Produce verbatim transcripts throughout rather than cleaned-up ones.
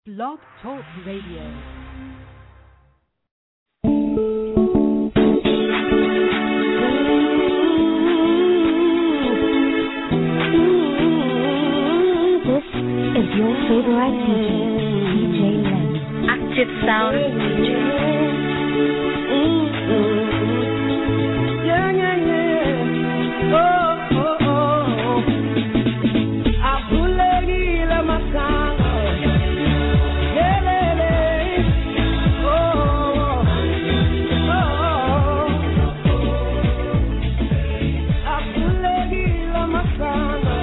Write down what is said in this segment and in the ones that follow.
Blog Talk Radio. Your favorite D J, D J Len. Active Sound D J. Yeah, yeah, yeah. Oh, oh, oh. Abulegi la masanga. Yeah, yeah, yeah. Oh, oh, oh. Abulegi la masanga.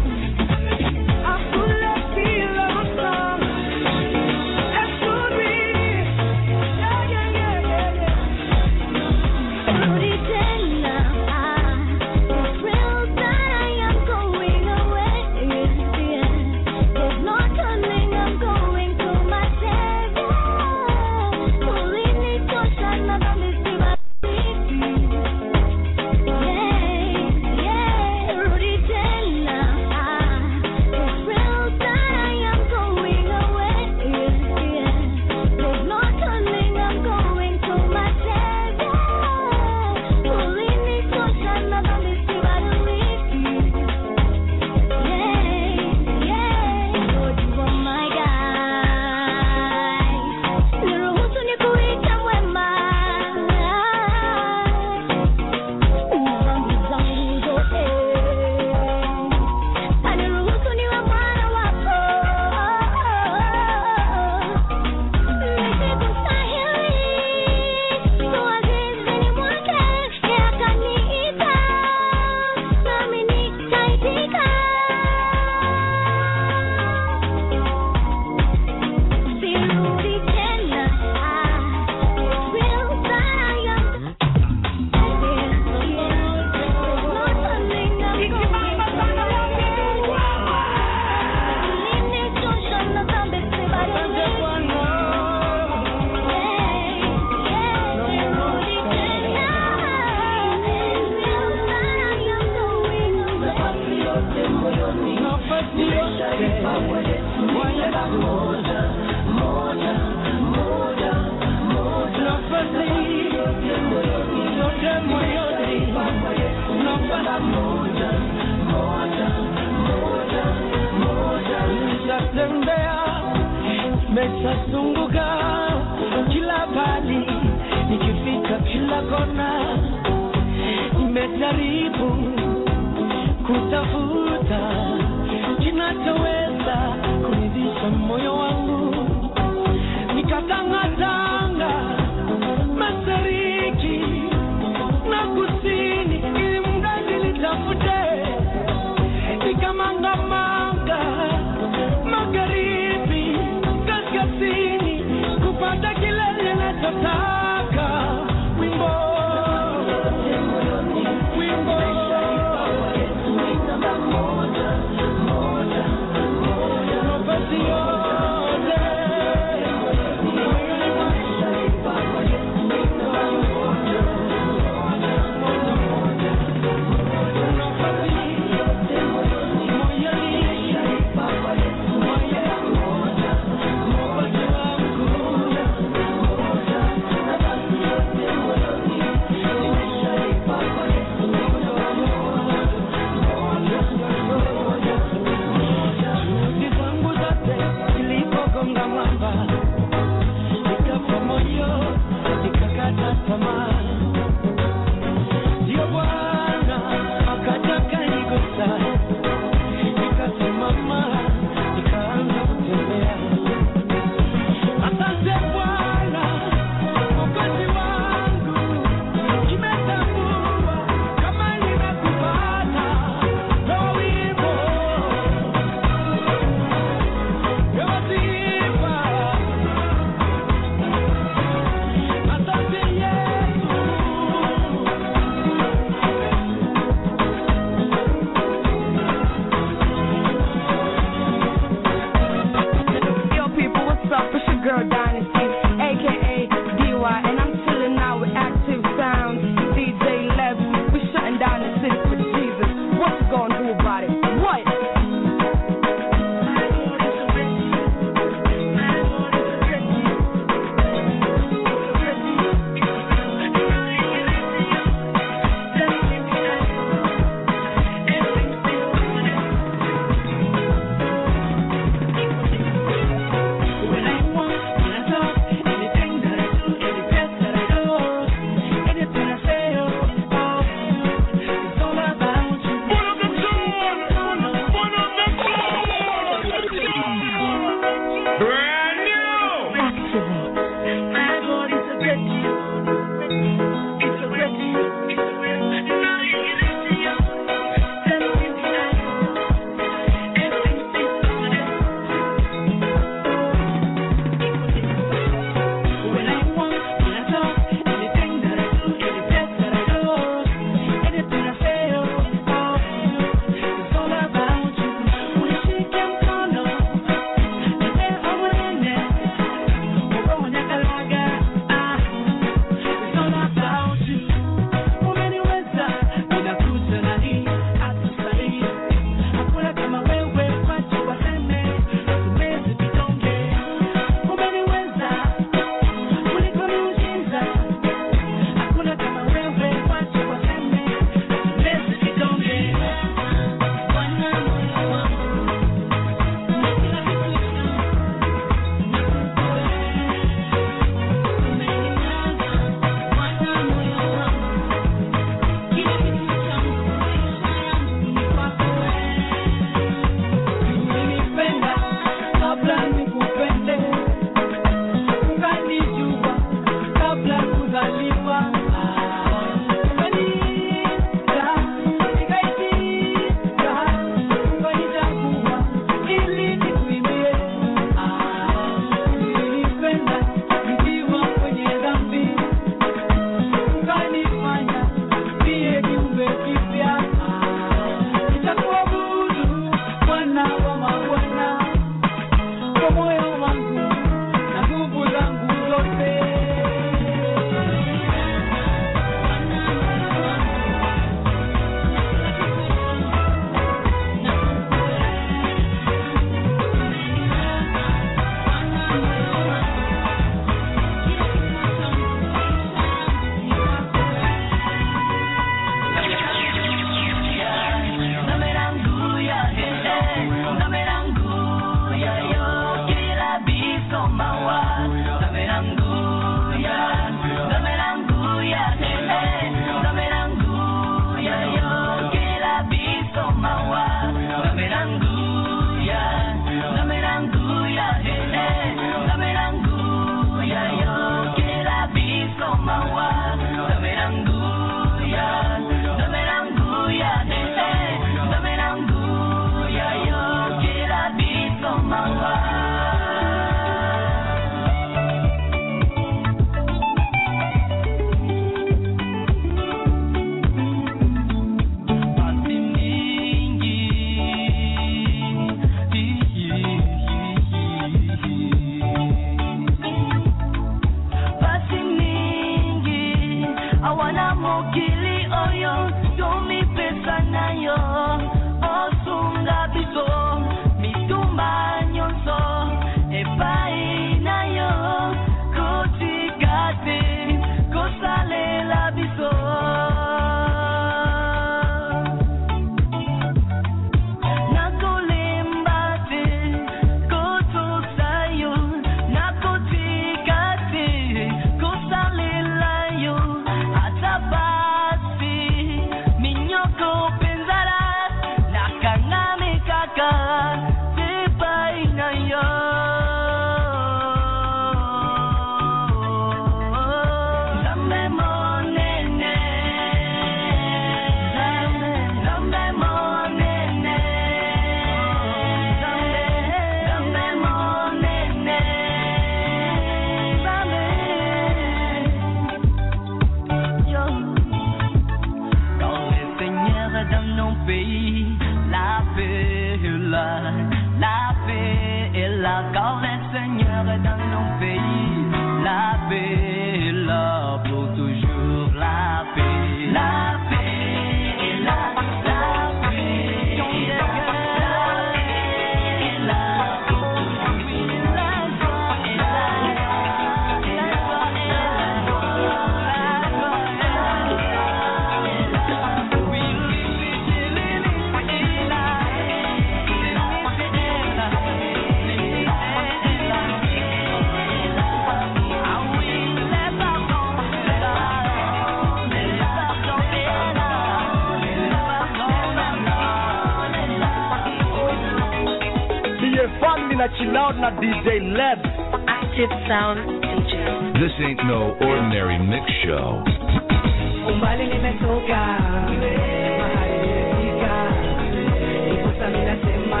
chill out na D J Leb. Active Sound D J. This ain't no ordinary mix show. Umbali nimetoka, mahali nimefika, ipo sasa nasema,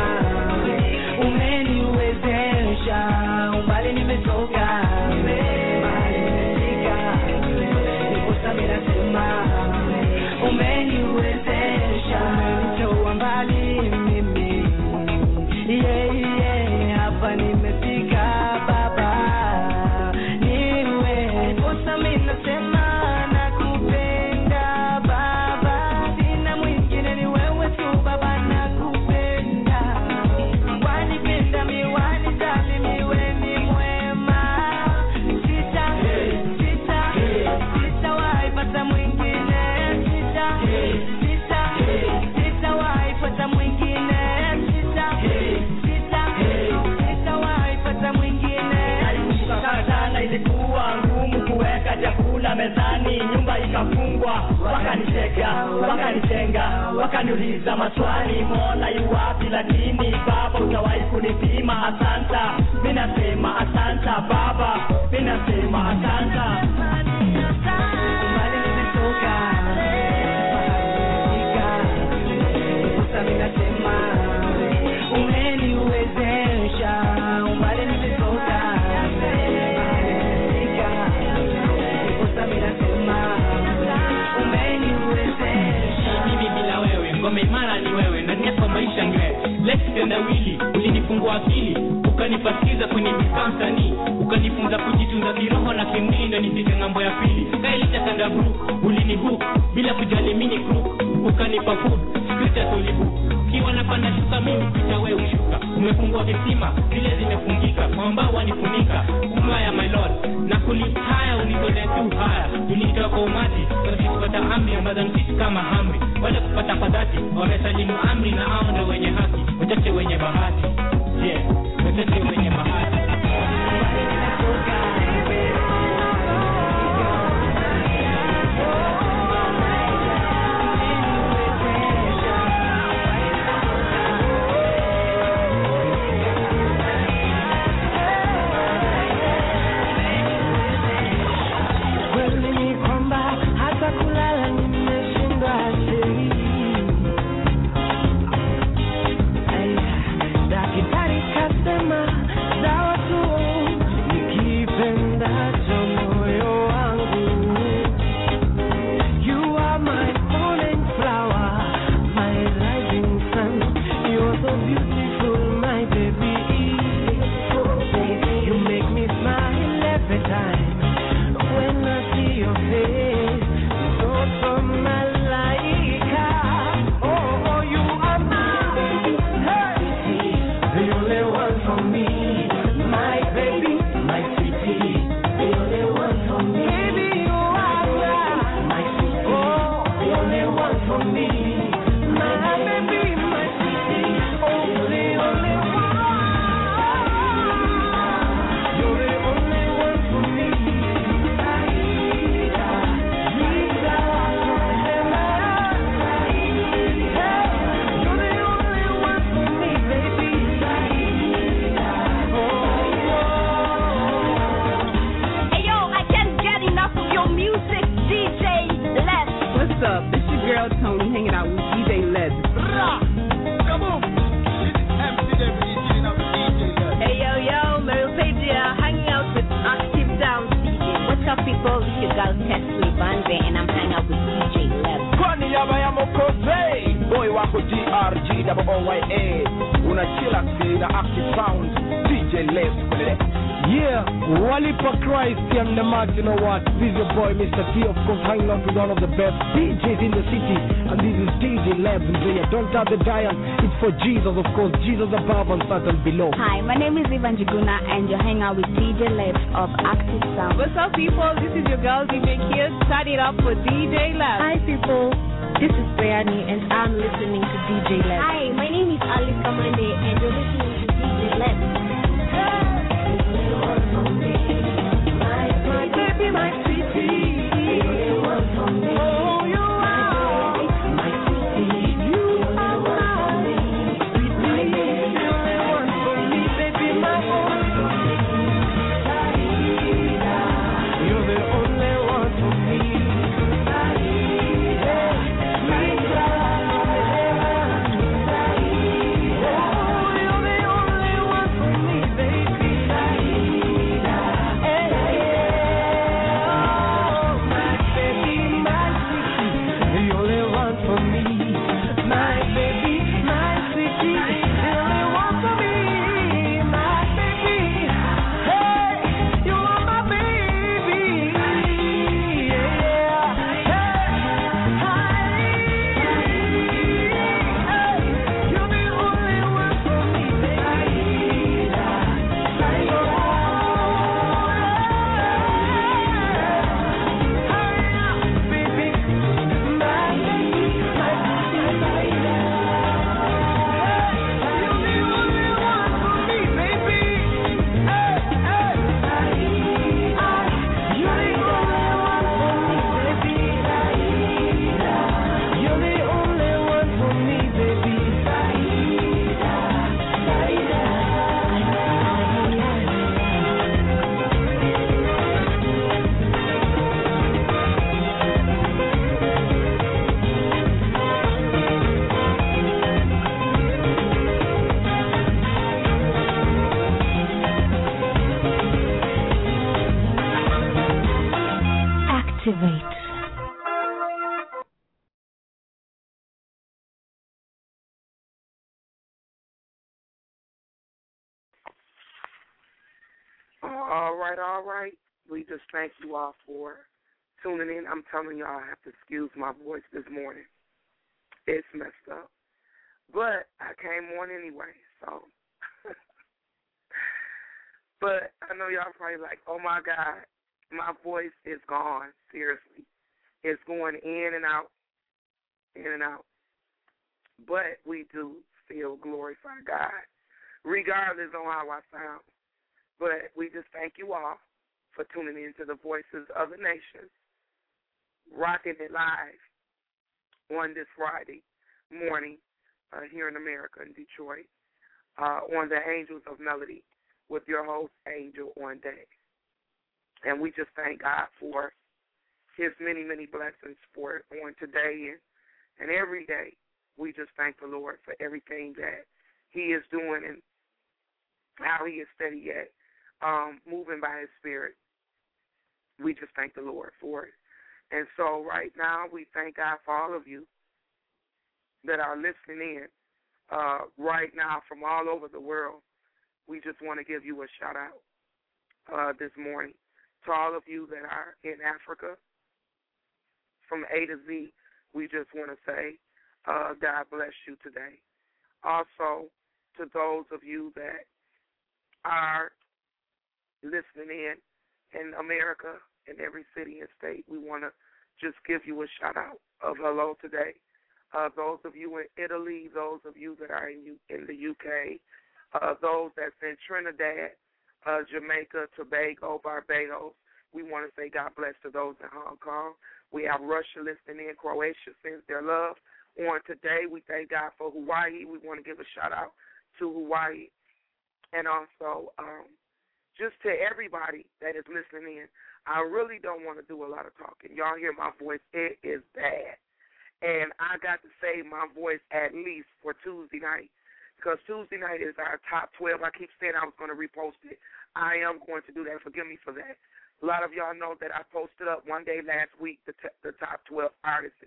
umeniwezesha. Umbali nimetoka, mahali nimefika, ipo sasa nasema, umeniwezesha. Umenitoa mbali mimi, yeah yeah, hapa nimefika baba, niwe ipo sasa nasema. Chakula mezani, nyumba ikafungwa, wakanicheka, wakanitenga, wakaniuliza maswali, Mola yu wapi? Lakini baba utawahi kunipima? Asanta, mimi nasema asanta baba, mimi nasema asanta. Mbali nimetoka, mimi nasema umeniwezesha. Mbali nimetoka, mimi bila wewe ngome imara ni wewe, ndani yako maisha ngwe. Let's tenda wili, ulinifungua akili, ukanipasikiza kwenye msanii, ukanifunza kujitunza kiroho na kimwili, ndio nifike ngambo ya pili. Kailita kanda brook, ulinihook bila kujali mini crook, ukanipa food, scripture tulibu. Kiwa napanda shuka mimi pita wewe ushuka. Umefungua visima, zile zimefungika, kwamba wanifunika. Umaya my lord, na kulitaya unitole tu haya. Unitoa kwa umati, kwa kupata amri ambazo sisi kama amri. Wale kupata fadhati, wamesalimu amri na hao ndio wenye haki. Wachache wenye bahati. Yeah, wachache wenye bahati. Yeah, Walipa Christ, I'm the man, you know what? This is your boy, Mister T, of course, hanging out with one of the best D Js in the city. And this is D J Lab, and so yeah, don't doubt the giant. It's for Jesus, of course, Jesus above and Satan below. Hi, my name is Ivan Jiguna, and you're hanging out with D J Lab of Active Sound. What's up, people? This is your girl, D J Kids. Start it up for D J Lab. Hi, people. This is Brianni, and I'm listening to D J Lab. Hi, my name is Alice Kamande, and you're listening to D J Lab. My sweetie, you want from me. Oh, you are my sweetie. You are my sweetie. You only want from me, baby, my Activate. All right, all right. We just thank you all for tuning in. I'm telling y'all, I have to excuse my voice this morning. It's messed up. But I came on anyway, so. But I know y'all probably like, oh, my God, my voice is gone, seriously. It's going in and out, in and out. But we do still glorify God, regardless on how I sound. But we just thank you all for tuning in to the Voices of the Nations, rocking it live on this Friday morning uh, here in America, in Detroit, uh, on the Angels of Melody with your host, Angel on Day. And we just thank God for his many, many blessings for on today and, and every day. We just thank the Lord for everything that he is doing and how he is steady yet. Um, moving by his spirit. We just thank the Lord for it. And so right now we thank God for all of you that are listening in uh, right now from all over the world. We just want to give you a shout out uh, this morning to all of you that are in Africa. From A to Z, we just want to say uh, God bless you today. Also to those of you that are listening in in America, in every city and state, we want to just give you a shout-out of hello today. Uh, those of you in Italy, those of you that are in, U- in the U K, uh, those that's in Trinidad, uh, Jamaica, Tobago, Barbados, we want to say God bless to those in Hong Kong. We have Russia listening in. Croatia sends their love. On today, we thank God for Hawaii. We want to give a shout-out to Hawaii. And also, um, just to everybody that is listening in, I really don't want to do a lot of talking. Y'all hear my voice. It is bad. And I got to save my voice at least for Tuesday night because Tuesday night is our top twelve. I keep saying I was going to repost it. I am going to do that. Forgive me for that. A lot of y'all know that I posted up one day last week the, t- the top twelve artists.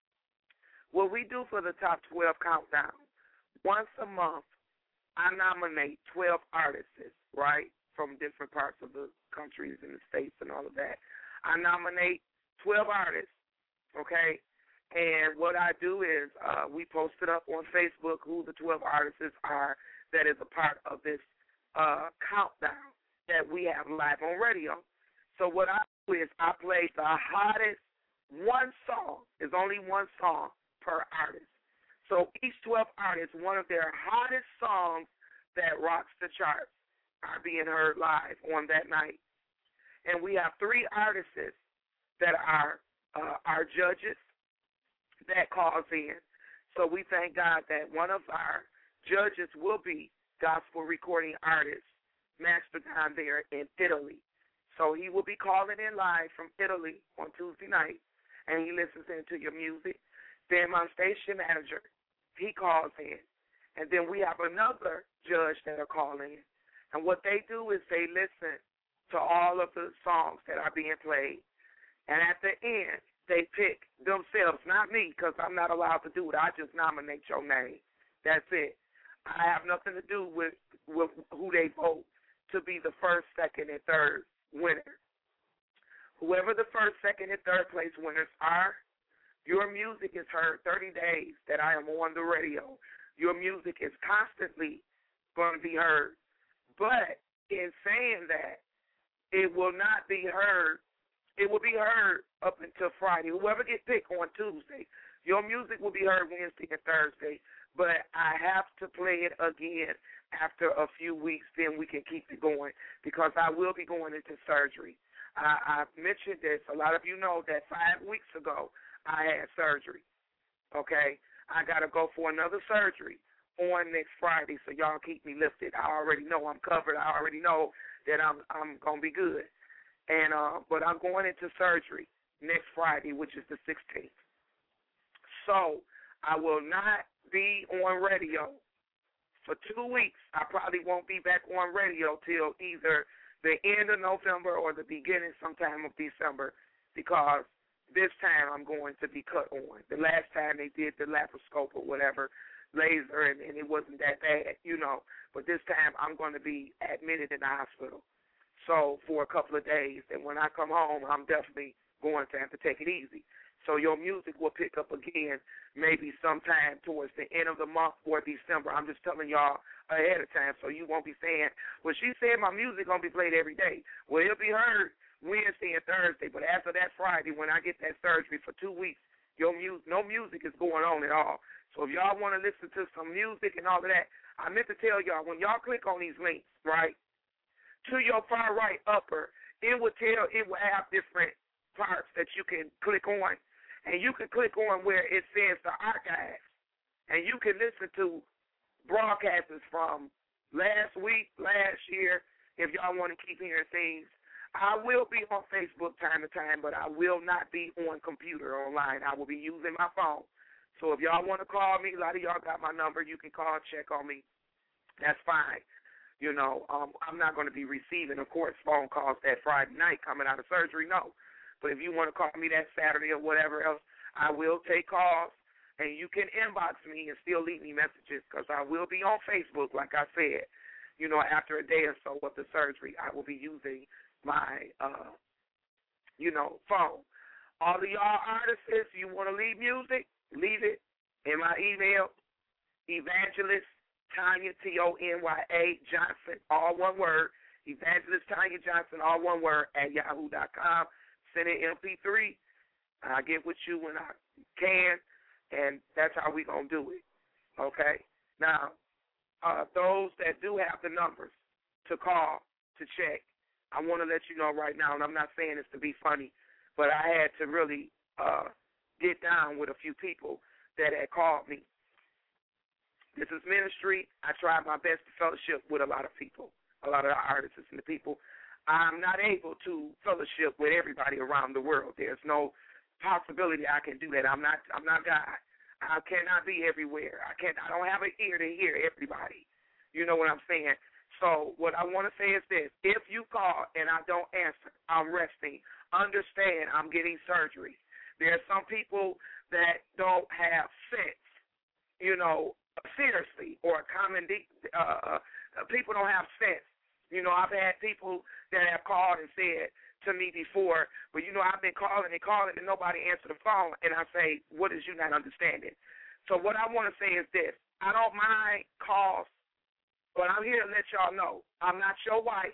What we do for the top twelve countdown, once a month, I nominate twelve artists, right? From different parts of the countries and the states and all of that. I nominate twelve artists, okay? And what I do is uh, we post it up on Facebook who the twelve artists are that is a part of this uh, countdown that we have live on radio. So what I do is I play the hottest one song. There's only one song per artist. So each twelve artists, one of their hottest songs that rocks the charts are being heard live on that night. And we have three artists that are uh, our judges that calls in. So we thank God that one of our judges will be gospel recording artist, Master down there in Italy. So he will be calling in live from Italy on Tuesday night, and he listens into your music. Then my station manager, he calls in. And then we have another judge that are calling in. And what they do is they listen to all of the songs that are being played. And at the end, they pick themselves, not me, because I'm not allowed to do it. I just nominate your name. That's it. I have nothing to do with, with who they vote to be the first, second, and third winner. Whoever the first, second, and third place winners are, your music is heard thirty days that I am on the radio. Your music is constantly going to be heard. But in saying that, it will not be heard. It will be heard up until Friday. Whoever gets picked on Tuesday, your music will be heard Wednesday and Thursday. But I have to play it again after a few weeks. Then we can keep it going because I will be going into surgery. I, I've mentioned this. A lot of you know that five weeks ago I had surgery. Okay? I got to go for another surgery on next Friday, so y'all keep me lifted. I already know I'm covered. I already know that I'm I'm gonna be good. And uh, but I'm going into surgery next Friday, which is the sixteenth. So I will not be on radio for two weeks. I probably won't be back on radio till either the end of November or the beginning sometime of December. because this time I'm going to be cut on. The last time they did the laparoscope or whatever, laser, and, and it wasn't that bad, you know. But this time I'm going to be admitted in the hospital. So for a couple of days, and when I come home, I'm definitely going to have to take it easy. So your music will pick up again maybe sometime towards the end of the month or December. I'm just telling y'all ahead of time so you won't be saying, well, she said my music going to be played every day. Well, it'll be heard Wednesday and Thursday, but after that Friday, when I get that surgery for two weeks, your music, no music is going on at all. So if y'all want to listen to some music and all of that, I meant to tell y'all, when y'all click on these links, right, to your far right upper, it will tell, it will have different parts that you can click on. And you can click on where it says the archives, and you can listen to broadcasts from last week, last year, if y'all want to keep hearing things. I will be on Facebook time to time, but I will not be on computer online. I will be using my phone. So if y'all want to call me, a lot of y'all got my number. You can call, check on me. That's fine. You know, um, I'm not going to be receiving, of course, phone calls that Friday night coming out of surgery, no. But if you want to call me that Saturday or whatever else, I will take calls, and you can inbox me and still leave me messages because I will be on Facebook, like I said. You know, after a day or so of the surgery, I will be using my, uh, you know, phone. All of y'all artists, if you want to leave music, leave it in my email, Evangelist Tanya, T O N Y A, Johnson, all one word, Evangelist Tanya Johnson, all one word, at yahoo dot com. Send it M P three. I'll get with you when I can, and that's how we going to do it. Okay? Now, uh, those that do have the numbers to call, to check, I want to let you know right now, and I'm not saying this to be funny, but I had to really uh, get down with a few people that had called me. This is ministry. I tried my best to fellowship with a lot of people, a lot of the artists and the people. I'm not able to fellowship with everybody around the world. There's no possibility I can do that. I'm not I'm not God. I cannot be everywhere. I can't I don't have an ear to hear everybody. You know what I'm saying? So what I want to say is this. If you call and I don't answer, I'm resting. Understand I'm getting surgery. There are some people that don't have sense, you know, seriously, or common uh, people don't have sense. You know, I've had people that have called and said to me before, but, you know, I've been calling and calling and nobody answered the phone, and I say, what is you not understanding? So what I want to say is this. I don't mind calls, but I'm here to let y'all know I'm not your wife.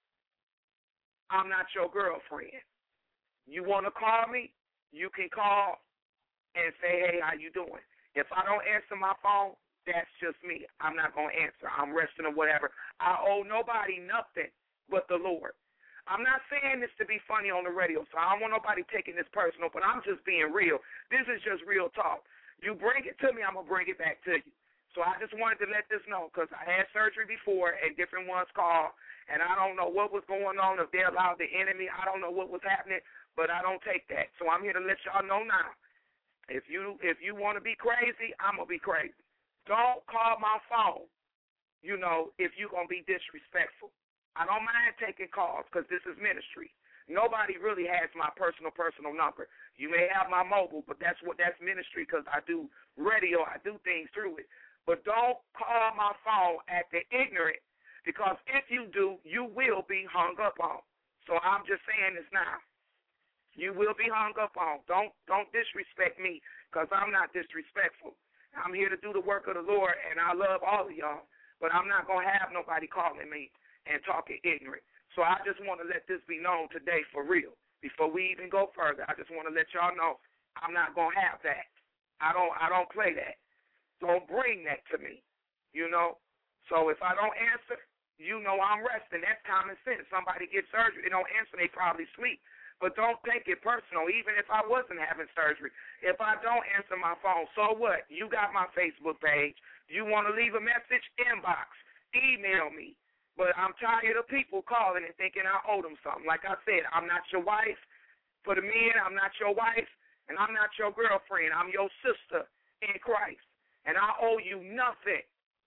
I'm not your girlfriend. You want to call me, you can call and say, hey, how you doing? If I don't answer my phone, that's just me. I'm not going to answer. I'm resting or whatever. I owe nobody nothing but the Lord. I'm not saying this to be funny on the radio, so I don't want nobody taking this personal, but I'm just being real. This is just real talk. You bring it to me, I'm going to bring it back to you. So I just wanted to let this know because I had surgery before and different ones called, and I don't know what was going on, if they allowed the enemy. I don't know what was happening, but I don't take that. So I'm here to let y'all know now. If you, if you want to be crazy, I'm going to be crazy. Don't call my phone, you know, if you're going to be disrespectful. I don't mind taking calls because this is ministry. Nobody really has my personal, personal number. You may have my mobile, but that's what that's ministry because I do radio. I do things through it. But don't call my phone at the ignorant because if you do, you will be hung up on. So I'm just saying this now. You will be hung up on. Don't, don't disrespect me because I'm not disrespectful. I'm here to do the work of the Lord, and I love all of y'all, but I'm not going to have nobody calling me and talking ignorant. So I just want to let this be known today for real. Before we even go further, I just want to let y'all know I'm not going to have that. I don't I don't play that. Don't bring that to me, you know. So if I don't answer, you know I'm resting. That's common sense. Somebody gets surgery, they don't answer, they probably sleep. But don't take it personal, even if I wasn't having surgery. If I don't answer my phone, so what? You got my Facebook page. You want to leave a message? Inbox. Email me. But I'm tired of people calling and thinking I owe them something. Like I said, I'm not your wife. For the men, I'm not your wife, and I'm not your girlfriend. I'm your sister in Christ, and I owe you nothing.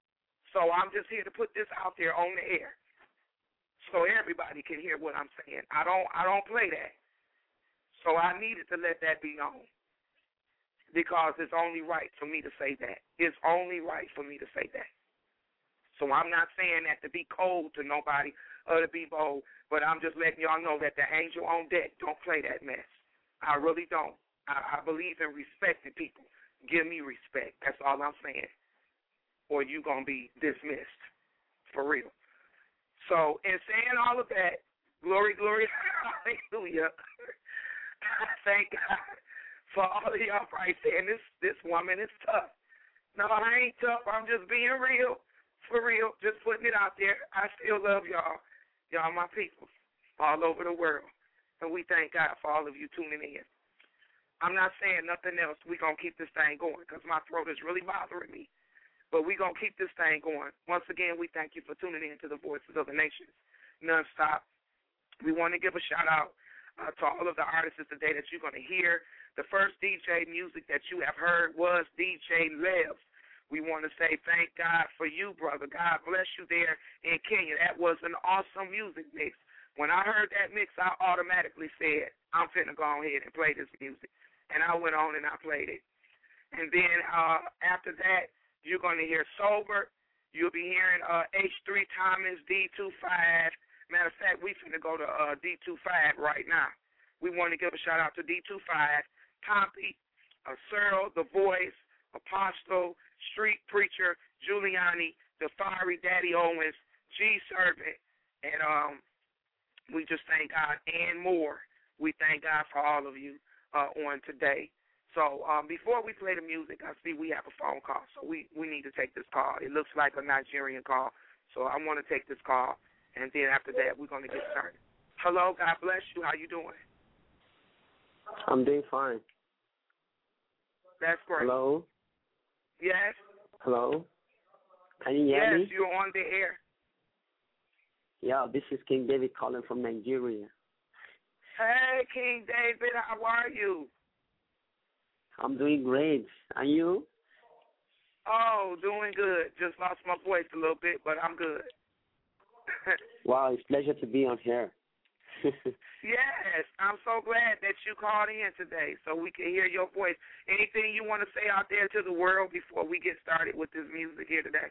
So I'm just here to put this out there on the air so everybody can hear what I'm saying. I don't I don't play that. So I needed to let that be known because it's only right for me to say that. It's only right for me to say that. So I'm not saying that to be cold to nobody or to be bold, but I'm just letting y'all know that the angel on deck don't play that mess. I really don't. I, I believe in respecting people. Give me respect. That's all I'm saying. Or you going to be dismissed. For real. So in saying all of that, glory, glory, hallelujah. Thank God for all of y'all right saying this, this woman is tough. No, I ain't tough. I'm just being real. For real, just putting it out there. I still love y'all. Y'all my people all over the world. And we thank God for all of you tuning in. I'm not saying nothing else. We're going to keep this thing going because my throat is really bothering me. But we're going to keep this thing going. Once again, we thank you for tuning in to the Voices of the Nations nonstop. We want to give a shout-out uh, to all of the artists today that you're going to hear. The first D J music that you have heard was D J Lev. We want to say thank God for you, brother. God bless you there in Kenya. That was an awesome music mix. When I heard that mix, I automatically said, I'm finna go ahead and play this music. And I went on and I played it. And then uh, after that, you're going to hear Sober. You'll be hearing uh, H three Thomas, D twenty-five. Matter of fact, we finna go to uh, D twenty-five right now. We want to give a shout-out to D twenty-five, Pompey, uh, Cyril, The Voice, Apostle, Street Preacher, Giuliani, the Fiery Daddy Owens, G Servant, and um, we just thank God and more. We thank God for all of you uh, on today. So um, before we play the music, I see we have a phone call, so we, we need to take this call. It looks like a Nigerian call, so I want to take this call, and then after that, we're going to get started. Hello, God bless you. How you doing? I'm doing fine. That's great. Hello? Yes? Hello? Can you hear yes, me? Yes, you're on the air. Yeah, this is King David calling from Nigeria. Hey, King David, how are you? I'm doing great. And you? Oh, doing good. Just lost my voice a little bit, but I'm good. Wow, it's a pleasure to be on here. Yes, I'm so glad that you called in today so we can hear your voice. Anything you want to say out there to the world before we get started with this music here today?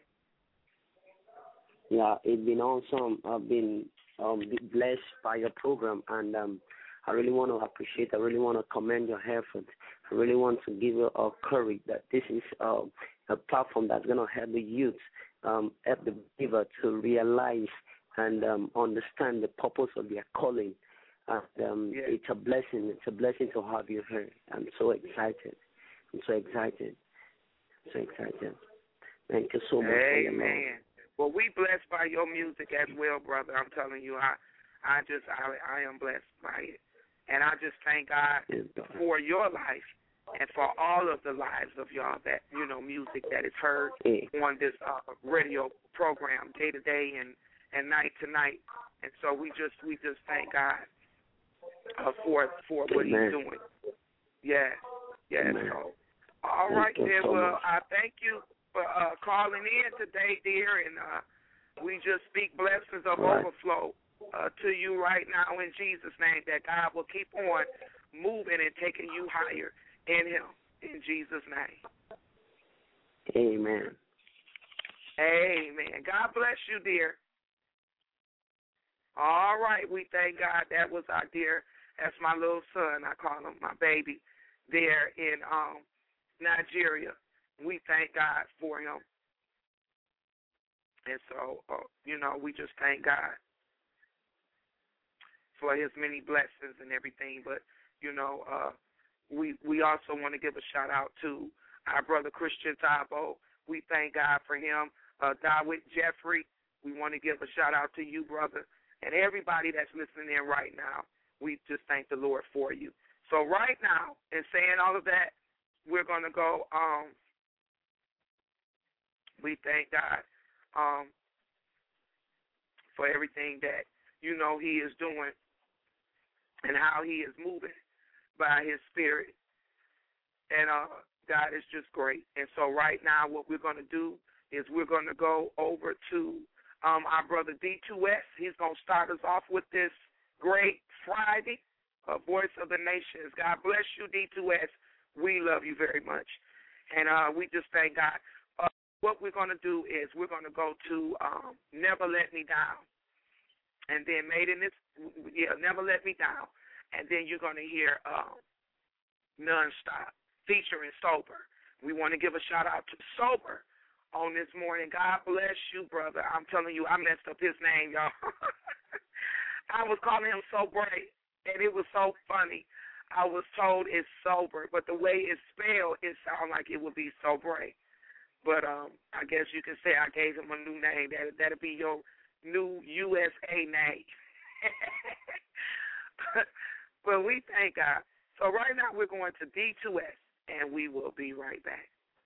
Yeah, it's been awesome. I've been um, blessed by your program, and um, I really want to appreciate, I really want to commend your effort. I really want to give you a courage that this is uh, a platform that's going to help the youth, um, help the believer to realize and um, understand the purpose of their calling. And um, yeah. It's a blessing. It's a blessing to have you here. I'm so excited. I'm so excited. So excited. Thank you so much. Amen. Well, we blessed by your music as well, brother. I'm telling you, I, I just, I, I am blessed by it, and I just thank God for your life and for all of the lives of y'all that you know, music that is heard yeah. on this uh, radio program, day to day and. and night to night, and so we just we just thank God uh, for for what Amen. He's doing. Yes, yes. Amen. So, all thank right then. So well, much. I thank you for uh, calling in today, dear, and uh, we just speak blessings of right. overflow uh, to you right now in Jesus' name. That God will keep on moving and taking you higher in Him in Jesus' name. Amen. Amen. God bless you, dear. All right, we thank God. That was our dear, that's my little son, I call him my baby, there in um, Nigeria. We thank God for him. And so, uh, you know, we just thank God for his many blessings and everything. But, you know, uh, we we also want to give a shout-out to our brother Christian Tabo. We thank God for him. Uh, Dawit Jeffrey, we want to give a shout-out to you, brother. And everybody that's listening in right now, we just thank the Lord for you. So right now, in saying all of that, we're going to go, um, we thank God um, for everything that, you know, He is doing and how He is moving by His Spirit. And uh, God is just great. And so right now what we're going to do is we're going to go over to Um, our brother D two S, he's going to start us off with this great Friday. uh, Voice of the Nations. God bless you, D two S. We love you very much. And uh, we just thank God. Uh, what we're going to do is we're going to go to um, Never Let Me Down. And then Made in This, yeah, Never Let Me Down. And then you're going to hear um, Nonstop featuring Sober. We want to give a shout out to Sober on this morning. God bless you, brother. I'm telling you, I messed up his name, y'all. I was calling him Sober, and it was so funny. I was told it's Sober, but the way it's spelled, it sounds like it would be Sober. But um, I guess you can say I gave him a new name. That that'll be your new U S A name. But we thank God. So right now we're going to D two S, and we will be right back.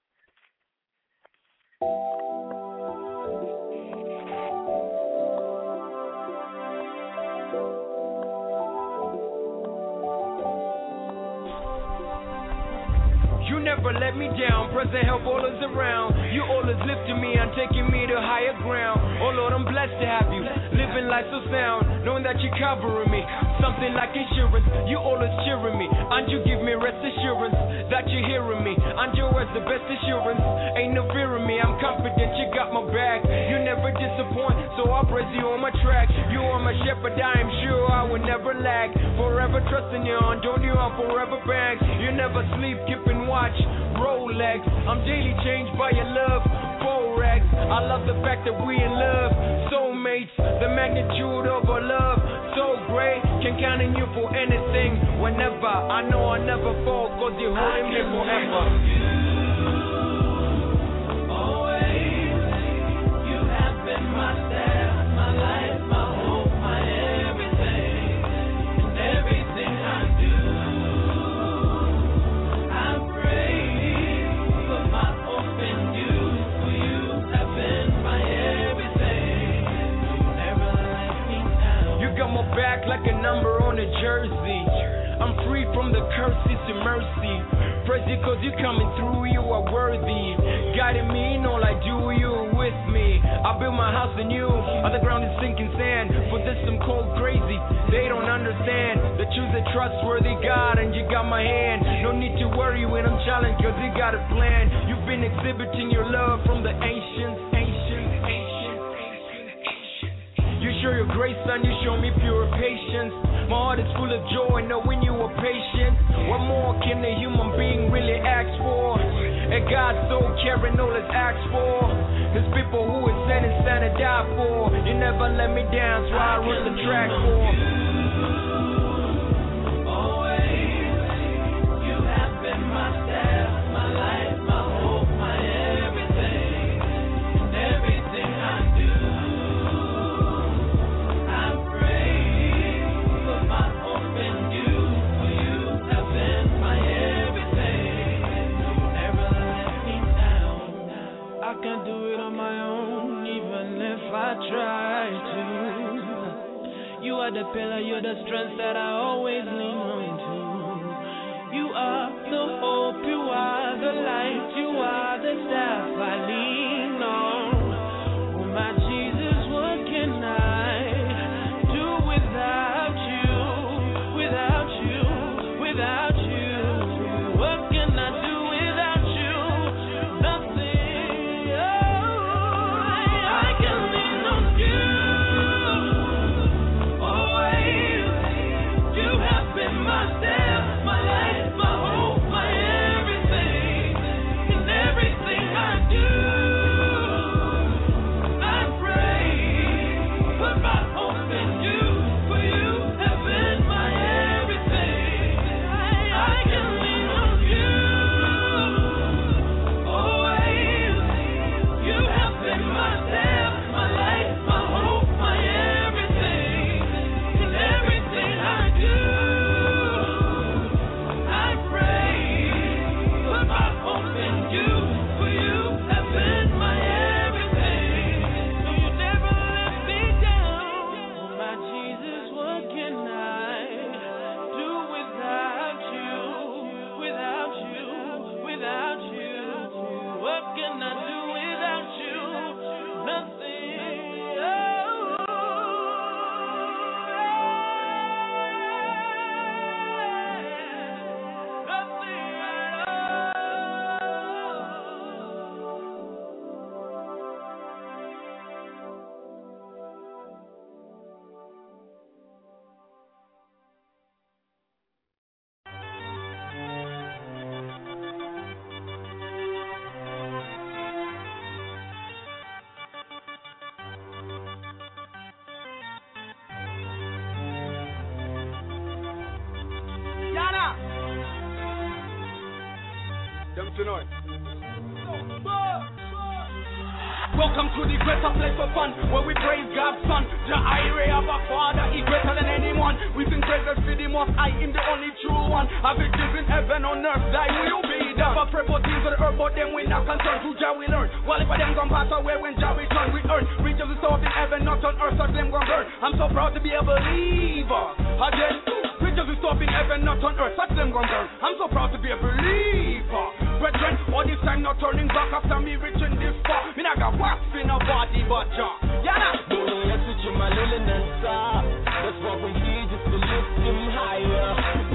You never let me down, present help all is around. You always lifting me and taking me to higher ground. Oh Lord, I'm blessed to have you, living life so sound, knowing that you're covering me, something like insurance. You always cheering me, and you give me rest assurance that you're hearing me, and your word's the best assurance. Ain't no fear in me, I'm confident you got my back. You never disappoint, so I'll praise you on my track. You are my shepherd, I am sure I will never lack. Forever trusting you on, don't you on forever back. You never sleep, keeping watch, Rolex. I'm daily changed by your love, Forex. I love the fact that we in love, soulmates. The magnitude of our love, so great. Can count on you for anything, whenever. I know I'll never fall, cause you're holding me forever. Always, you have been my step, my life, my hope, my everything. And everything I do, I pray for my open views. For you have been my everything. You never let me down. You got my back like a number on a jersey. I'm free from the curses to mercy. Praise you cause you coming through, you are worthy. Guiding me in all I do, you are with me. I build my house in you, on the ground is sinking sand. For this some cold crazy, they don't understand. The truth is trustworthy God, and you got my hand. No need to worry when I'm challenged, cause you got a plan. You've been exhibiting your love from the ancients, ancients, ancients, ancients, ancients. You show your grace, son, you show me pure patience. My heart is full of joy knowing you are patient. What more can a human being really ask for? A God so caring, all is asked for. His people who is sent and sent to die for. You never let me down, so I run the track for. Always, you have been my step, my life, my hope, my everything. And everything I do, I pray for my open view. For you have been my everything. You never let me down. I can't do it on my own, even if I try to. You are the pillar, you're the strength that I always lean on to. You are the hope, you are the light, you are the staff I lean on. Oh my Jesus, what can I do without you, without you, without you? What can I do without you? Nothing. Oh, I can lean on you. Always, you have been tonight. Welcome to the greater place of fun, where we praise God's Son. The irony of our Father is greater than anyone. We sing praises for the Most High, Him the only true one. Have it in heaven on earth, thy will be done. But pray for things of the earth, but them we not concerned. Through Jah we learn. Well, if them gon' pass away when Jah return, we earn. Riches is up in heaven, not on earth, so them gon' burn. I'm so proud to be a believer. Again, riches is up in heaven, not on earth, such them gon' burn. I'm so proud to be a believer. Brethren, all this time not turning back after me reaching this far. Me not got what's in a body but Jah. Yeah, nah. That's what we need, just to lift him higher.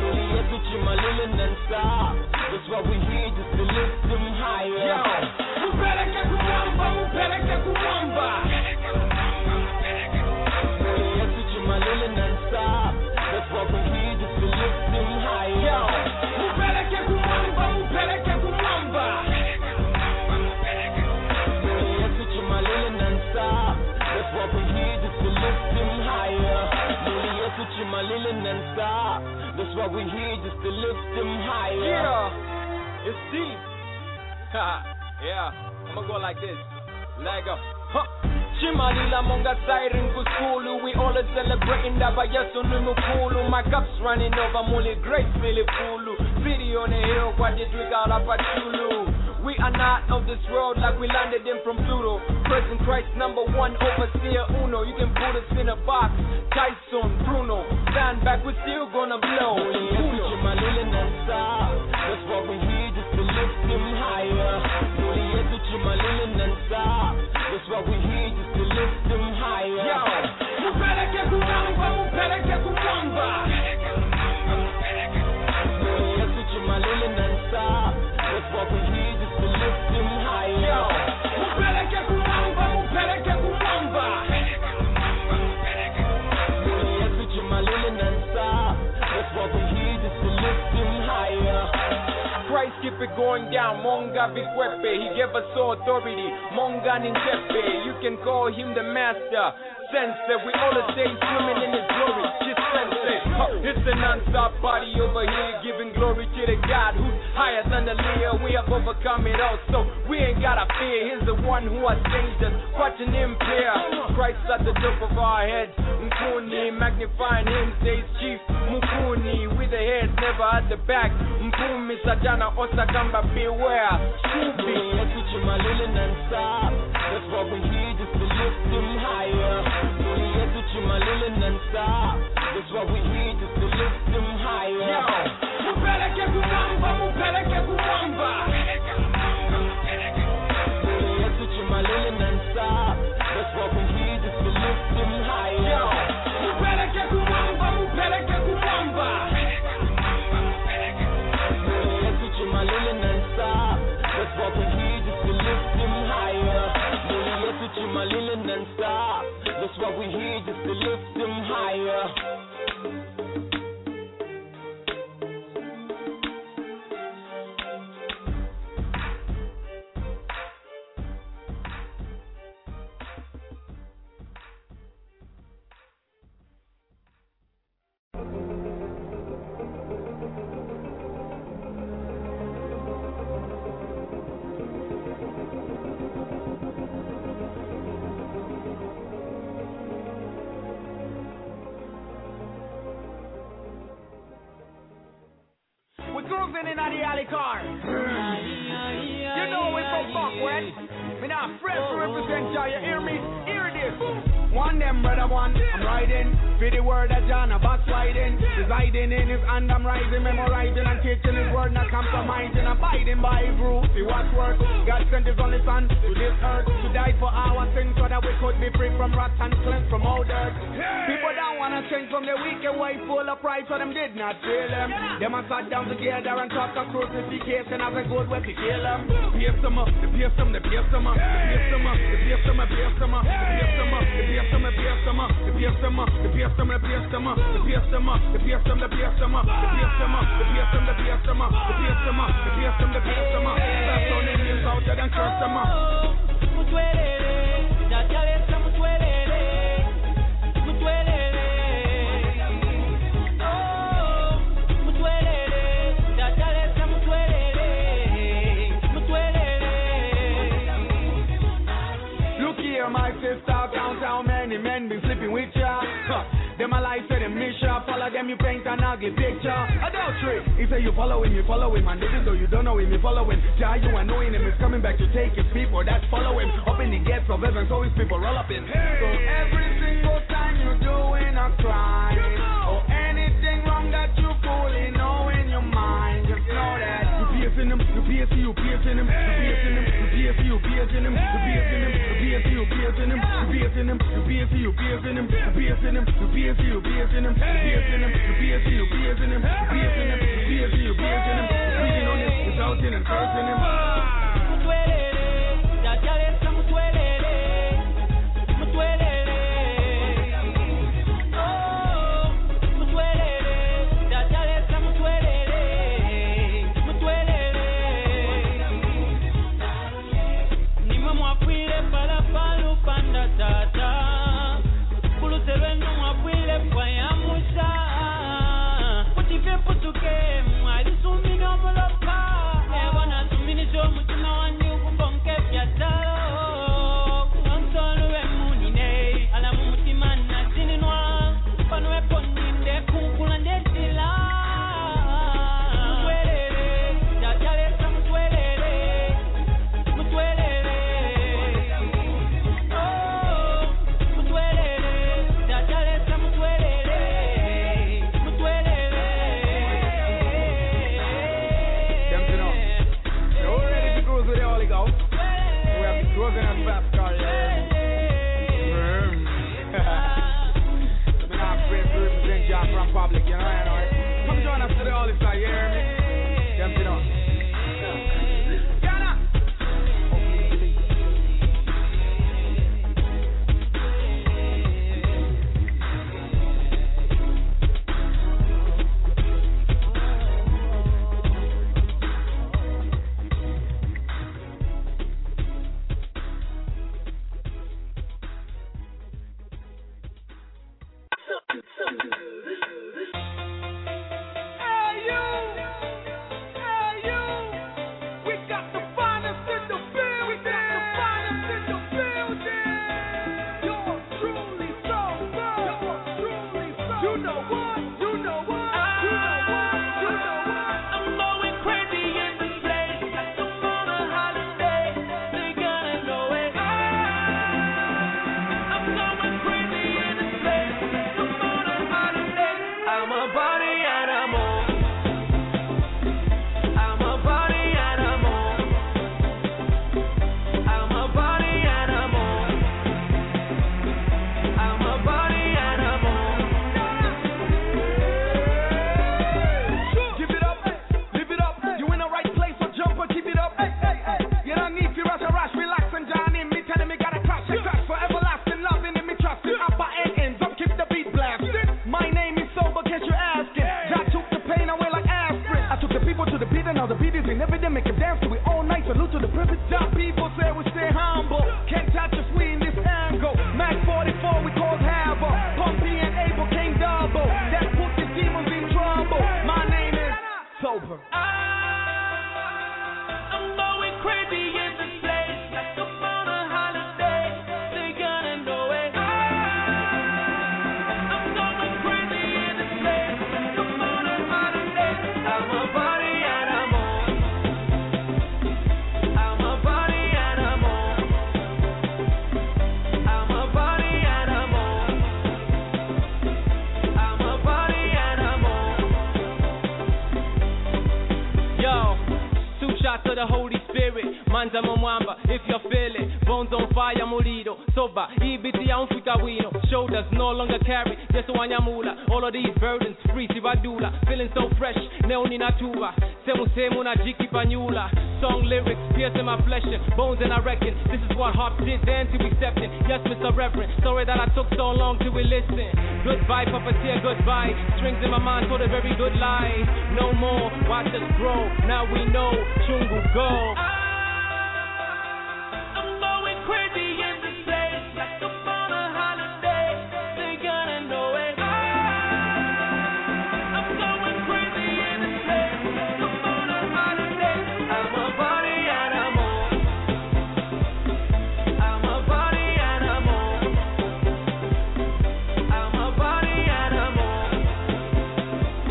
That's what we need, just to lift him higher. Yo, mupeleke kumwamba, mupeleke kumwamba. That's what we need, just to lift him higher. Yo, mupeleke kumwamba, mupeleke kumwamba. That's what we need, just to lift him higher. That's what we need, just to lift him higher. Yeah, it's deep. Yeah, I'ma go like this. Leg up. Huh. Chimalila monga siren kuskulu. We all are celebrating that by yesu numukulu. My cup's running over, muli grace mili fulu. City on the hill, what did we got up at Chulu? We are not of this world like we landed in from Pluto. Present Christ number one, overseer uno. You can put us in a box, Tyson, Bruno. Stand back, we're still gonna blow. That's what we need, just to lift him higher. That's what we need, just to lift him higher. Yo, mupeleke kumwamba, mupeleke kumwamba. That's what we need, just to lift him higher. Yo, mupeleke kumwamba, mupeleke kumwamba. That's what we need, just to lift him higher. Christ keep it going down, Monga Vikwepe. He gave us all authority, Monga Nintepe. You can call him the master, Sensei. We all stay swimming in his glory, just Sensei. Huh. It's a non-stop body over here, giving glory to the God who's higher than the Leah. We have overcome it all, so we ain't gotta fear. He's the one who has changed us, watching him clear. Christ at the top of our heads, Mkuni, magnifying him, says Chief Mukuni, with the head, never at the back. Mpumi Sajana Osakamba, beware. Shubi. That's what we need, just to lift him higher. That's what we need, just to lift him higher. Yo, mupeleke kumwamba, mupeleke kumwamba. That's what we need, just to lift him higher. Yo, mupeleke kumwamba, mupeleke kumwamba. That's what we need, just to lift him higher. That's what we need, just to lift him higher. We're cruising in on the alley car. You know we from Buckwood. Me not afraid to represent Jah, you hear me? Hear this. One them brother one, I'm riding. For the word of John, a backsliding. Residing in his hand, I'm rising, memorizing and teaching his word, not compromising, abiding by his rules. See what's work. God sent his only son to this earth to die for our sins so that we could be free from wrath and cleansed from all dirt. People don't wanna change from the wicked way, full of pride, so them did not fail them. Them and sat down together and talk of crucifixion as a good way to kill them. Pierce them up, the pierce them, the pierce them up, the pierce them up, the pierce them up, the pierce them up, the pierce them up, the pierce them up, the pierce them up, the pierce them up, the pierce them up, the pierce them up, the pierce them up, the pierce them, the pierce them up, the pierce them up, the pierce them, the pierce them up, the pierce them up, the pierce them, the pierce them up. That's on the names out there and curse them up. an ugly picture. Adultery. He say you follow him, you follow him, and even though you don't know him, you follow him. Jah, you are knowing him, is coming back to take his people that follow him. Up in the gates of heaven, so his people roll up in. Hey. So every single time you're doing a crime, or anything wrong that you fully know in your mind, just know that you piercing him, you piercing, you piercing him, you piercing him, you piercing, you piercing him, you piercing him, you piercing, you piercing him, you piercing him, you piercing, you piercing him, you piercing him, you piercing, you piercing him, you piercing him, you piercing, you piercing him, you piercing him, you piercing, you piercing him, breathing on him, shouting and cursing him. Manza Mwamba, if you feel it. Bones on fire, Molido. Soba, E B T, Africa Wino. Shoulders no longer carry, just Wanyamula. All of these burdens free, Sivadula. Feeling so fresh, Neoni Natura. Semu Semu na Jiki Panula. Song lyrics piercing my flesh. Bones and I reckon this is what Hop did then to accepting. Yes, Mister Reverend. Sorry that I took so long to listen. Goodbye, puppeteer, goodbye. Strings in my mind told a very good lie. No more, watch us grow. Now we know, Chungu go. Crazy in this place, like I'm on a holiday. They gotta know it. I'm going crazy in this place, like I'm on a holiday. I'm a body animal. I'm a body animal. I'm a body animal.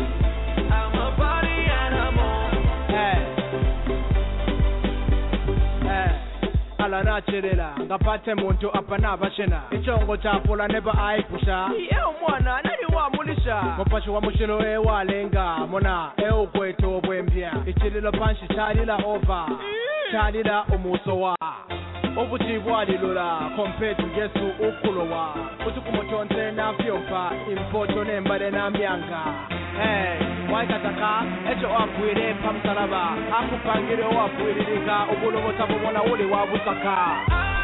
kala nachirila ngapate muntu apana bashina ichongo chapula never aipusha yeo mwana nani wamulisha mopasho wa mushino e walenga mona e ukweto bwembya ichililo panshi chalila over chalila umuso wa obuchibwali lula compared to Yesu ukulowa utukumotonte na fyopa impoto nembale na myanga hey waikataka echo akwire pamsalaba akupangire wakwirika obulobo tabona uli wabusaka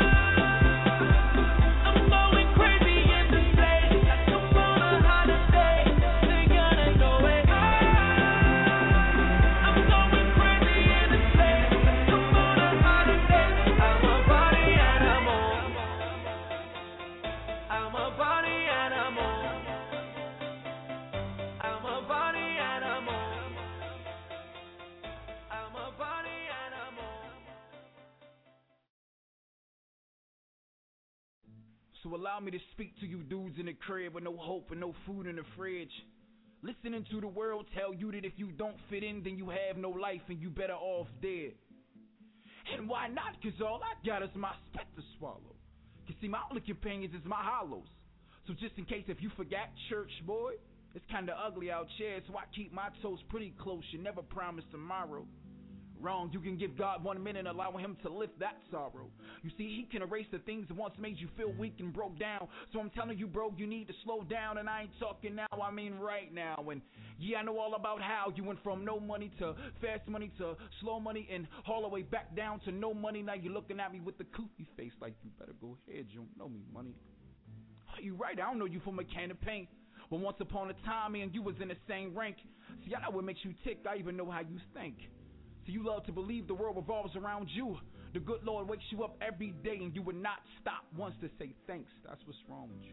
So allow me to speak to you dudes in the crib with no hope and no food in the fridge. Listening to the world tell you that if you don't fit in, then you have no life and you better off dead. And why not? Cause all I got is my spit to swallow. Cause see, my only companions is my hollows. So just in case if you forgot, church boy, it's kinda ugly out here, so I keep my toes pretty close. You never promise tomorrow. Wrong, you can give God one minute allowing him to lift that sorrow. You see, he can erase the things that once made you feel weak and broke down. So I'm telling you, bro, you need to slow down. And I ain't talking now, I mean right now. And yeah, I know all about how you went from no money to fast money to slow money and all the way back down to no money. Now you're looking at me with the goofy face like you better go ahead, you don't know me, money. Oh, you right, I don't know you from a can of paint. But once upon a time, me and you was in the same rank. See, I know what makes you tick, I even know how you think. So you love to believe the world revolves around you. The good Lord wakes you up every day and you would not stop once to say thanks. That's what's wrong with you.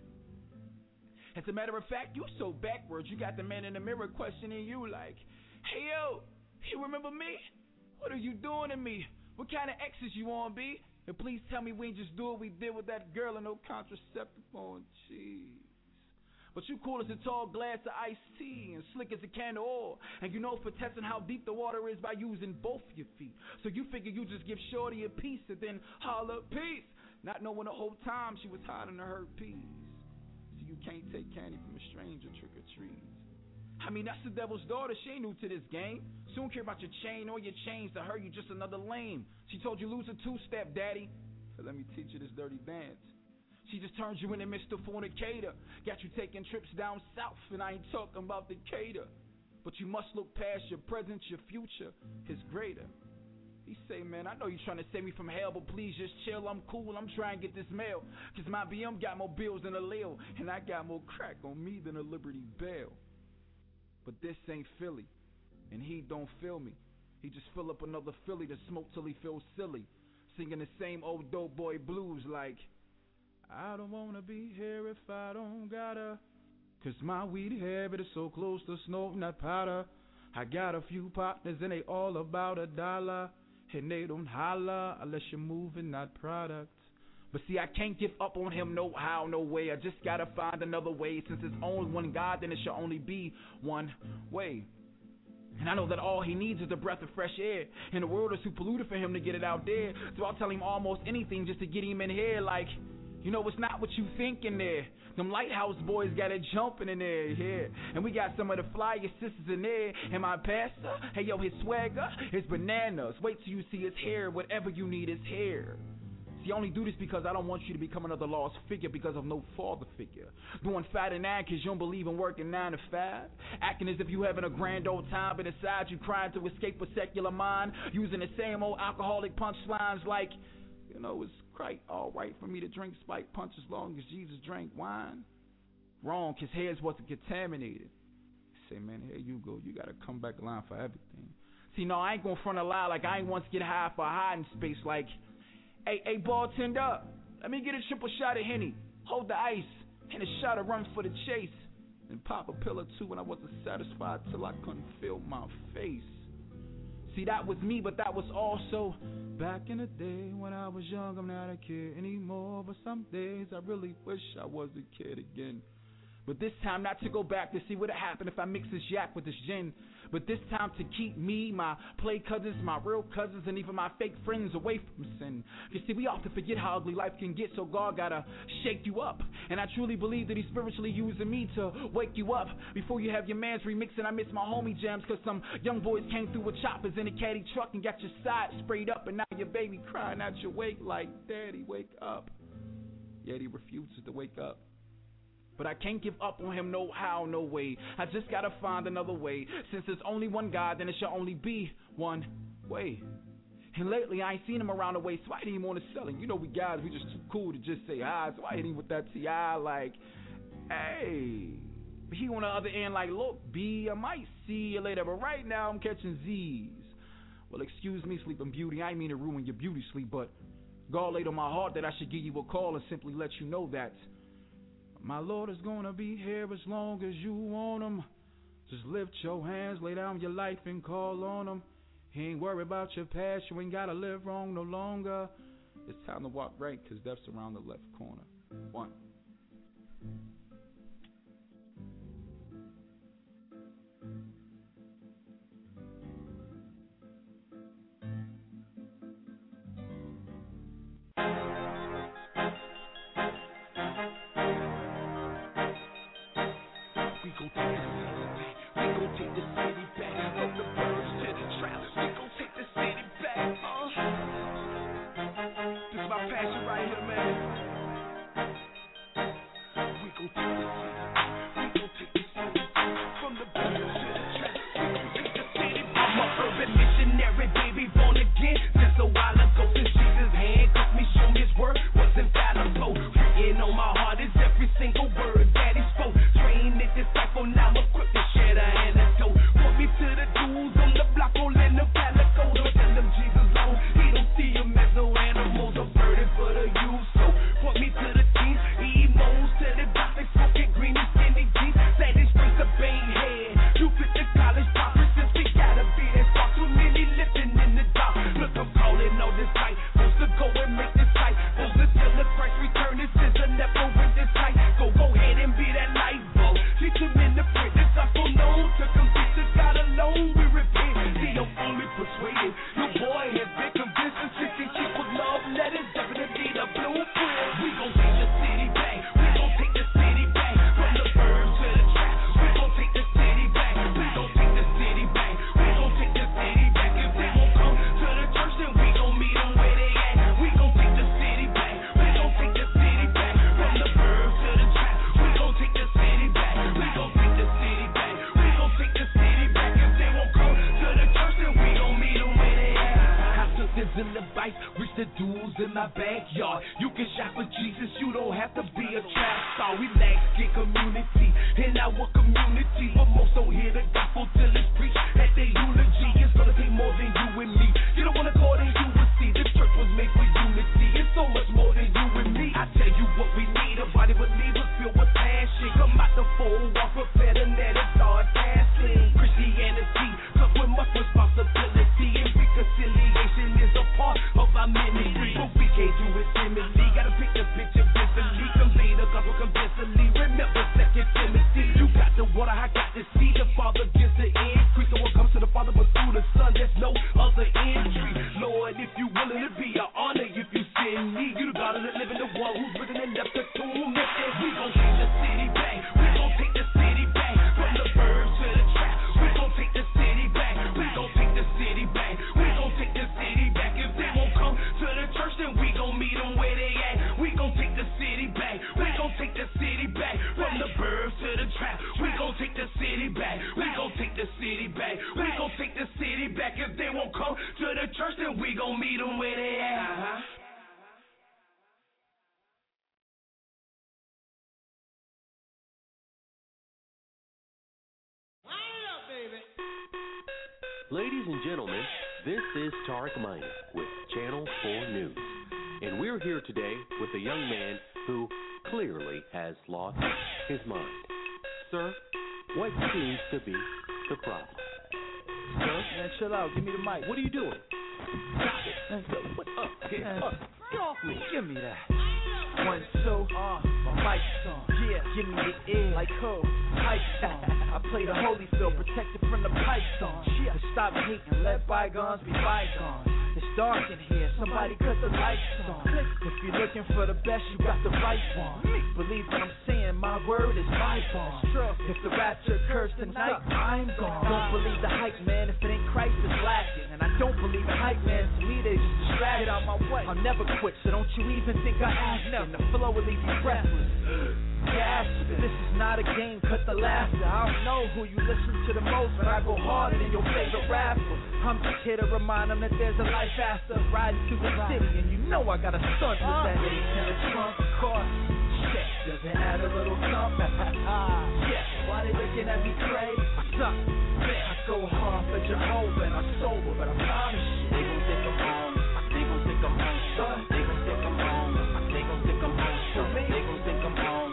As a matter of fact, you so backwards, you got the man in the mirror questioning you like, hey yo, you remember me? What are you doing to me? What kind of exes you on, B? And please tell me we ain't just do what we did with that girl and no contraceptive on, jeez. But you cool as a tall glass of iced tea and slick as a can of oil. And you know for testing how deep the water is by using both your feet. So you figure you just give shorty a piece and then holler peace. Not knowing the whole time she was hiding her peas. So you can't take candy from a stranger trick or treat. I mean, that's the devil's daughter. She ain't new to this game. She don't care about your chain or your chains. To her, you just another lame. She told you lose a two-step, daddy. So let me teach you this dirty dance. She just turns you into Mister Fornicator. Got you taking trips down south, and I ain't talking about Decatur. But you must look past your present, your future is greater. He say, man, I know you trying to save me from hell, but please just chill. I'm cool, I'm trying to get this mail. Cause my B M got more bills than a Lil, and I got more crack on me than a Liberty Bell. But this ain't Philly, and he don't feel me. He just fill up another Philly to smoke till he feels silly. Singing the same old dope boy blues like, I don't wanna be here if I don't gotta. Cause my weed habit is so close to smoke, not powder. I got a few partners and they all about a dollar. And they don't holler unless you're moving, not product. But see, I can't give up on him no how, no way. I just gotta find another way. Since there's only one God, then it should only be one way. And I know that all he needs is a breath of fresh air. And the world is too polluted for him to get it out there. So I'll tell him almost anything just to get him in here like, you know, it's not what you think in there. Them Lighthouse boys got it jumping in there, yeah. And we got some of the flyest sisters in there. And my pastor, hey yo, his swagger is bananas. Wait till you see his hair. Whatever you need is hair. See, I only do this because I don't want you to become another lost figure because of no father figure. Doing fat and nine because you don't believe in working nine to five. Acting as if you having a grand old time, but inside you crying to escape a secular mind. Using the same old alcoholic punchlines like, you know, it's quite alright for me to drink spike punch as long as Jesus drank wine. Wrong, his hairs wasn't contaminated. Say, man, here you go. You gotta come back line for everything. See, no, I ain't gonna front a lie like I ain't once get high for a hiding space like, hey, hey, bartender, let me get a triple shot of Henny. Hold the ice and a shot of rum for the chase. And pop a pill or two when I wasn't satisfied till I couldn't feel my face. See, that was me, but that was also back in the day when I was young. I'm not a kid anymore, but some days I really wish I was a kid again. But this time not to go back to see what would happen if I mix this yak with this gin. But this time to keep me, my play cousins, my real cousins, and even my fake friends away from sin. You see, we often forget how ugly life can get, so God gotta shake you up. And I truly believe that he's spiritually using me to wake you up. Before you have your mans remixing, I miss my homie jams, cause some young boys came through with choppers in a caddy truck and got your side sprayed up. And now your baby crying out your wake like, Daddy, wake up. Yet he refuses to wake up. But I can't give up on him, no how, no way. I just gotta find another way. Since there's only one God, then it shall only be one way. And lately I ain't seen him around the way, so I hit him on the selling. You know we guys, we just too cool to just say hi, so I hit him with that T I like, hey. But he on the other end like, look, B, I might see you later, but right now I'm catching Z's. Well, excuse me, Sleeping Beauty, I ain't mean to ruin your beauty sleep, but God laid on my heart that I should give you a call and simply let you know that my Lord is gonna be here as long as you want him. Just lift your hands, lay down your life and call on him. He ain't worried about your past, you ain't gotta live wrong no longer. It's time to walk right, cause death's around the left corner. One. Ladies and gentlemen, this is Tariq Minor with Channel four News. And we're here today with a young man who clearly has lost his mind. Sir, what seems to be the problem? Sir? Man, chill out. Give me the mic. What are you doing? Stop it. What up? Get Man, up. Get off me. Give me that. One, two, uh, my mic's on. Yeah, give me the ear. Like who? Pipes on. I play the holy field, protected from the pipes on. Yeah, stop hating, let bygones be bygones. It's dark in here, somebody cut the lights on. If you're looking for the best, you got the right one. Believe what I'm saying, my word is my bond. If the rapture occurs tonight, I'm gone. Don't believe the hype, man, if it ain't Christ, it's lacking. And I don't believe in hype, man, to me they just distracted out my way. I'll never quit, so don't you even think I asked. And the flow will leave you breathless. Yes, this is not a game, cut the laughter. I don't know who you listen to the most, but I go harder than your favorite rapper. I'm just here to remind them that there's a life after riding through the city, and you know I got a stunt with that bass in the trunk, of course. Shit, does it add a little something? Yeah, why they looking at me crazy? Suck, man, I go hard for Jehovah, and I'm sober, but I promise you, they gon' think I'm home. They gon' think I'm home, son. They gon' think I'm home. They gon' think I'm home, son. They gon' think I'm home.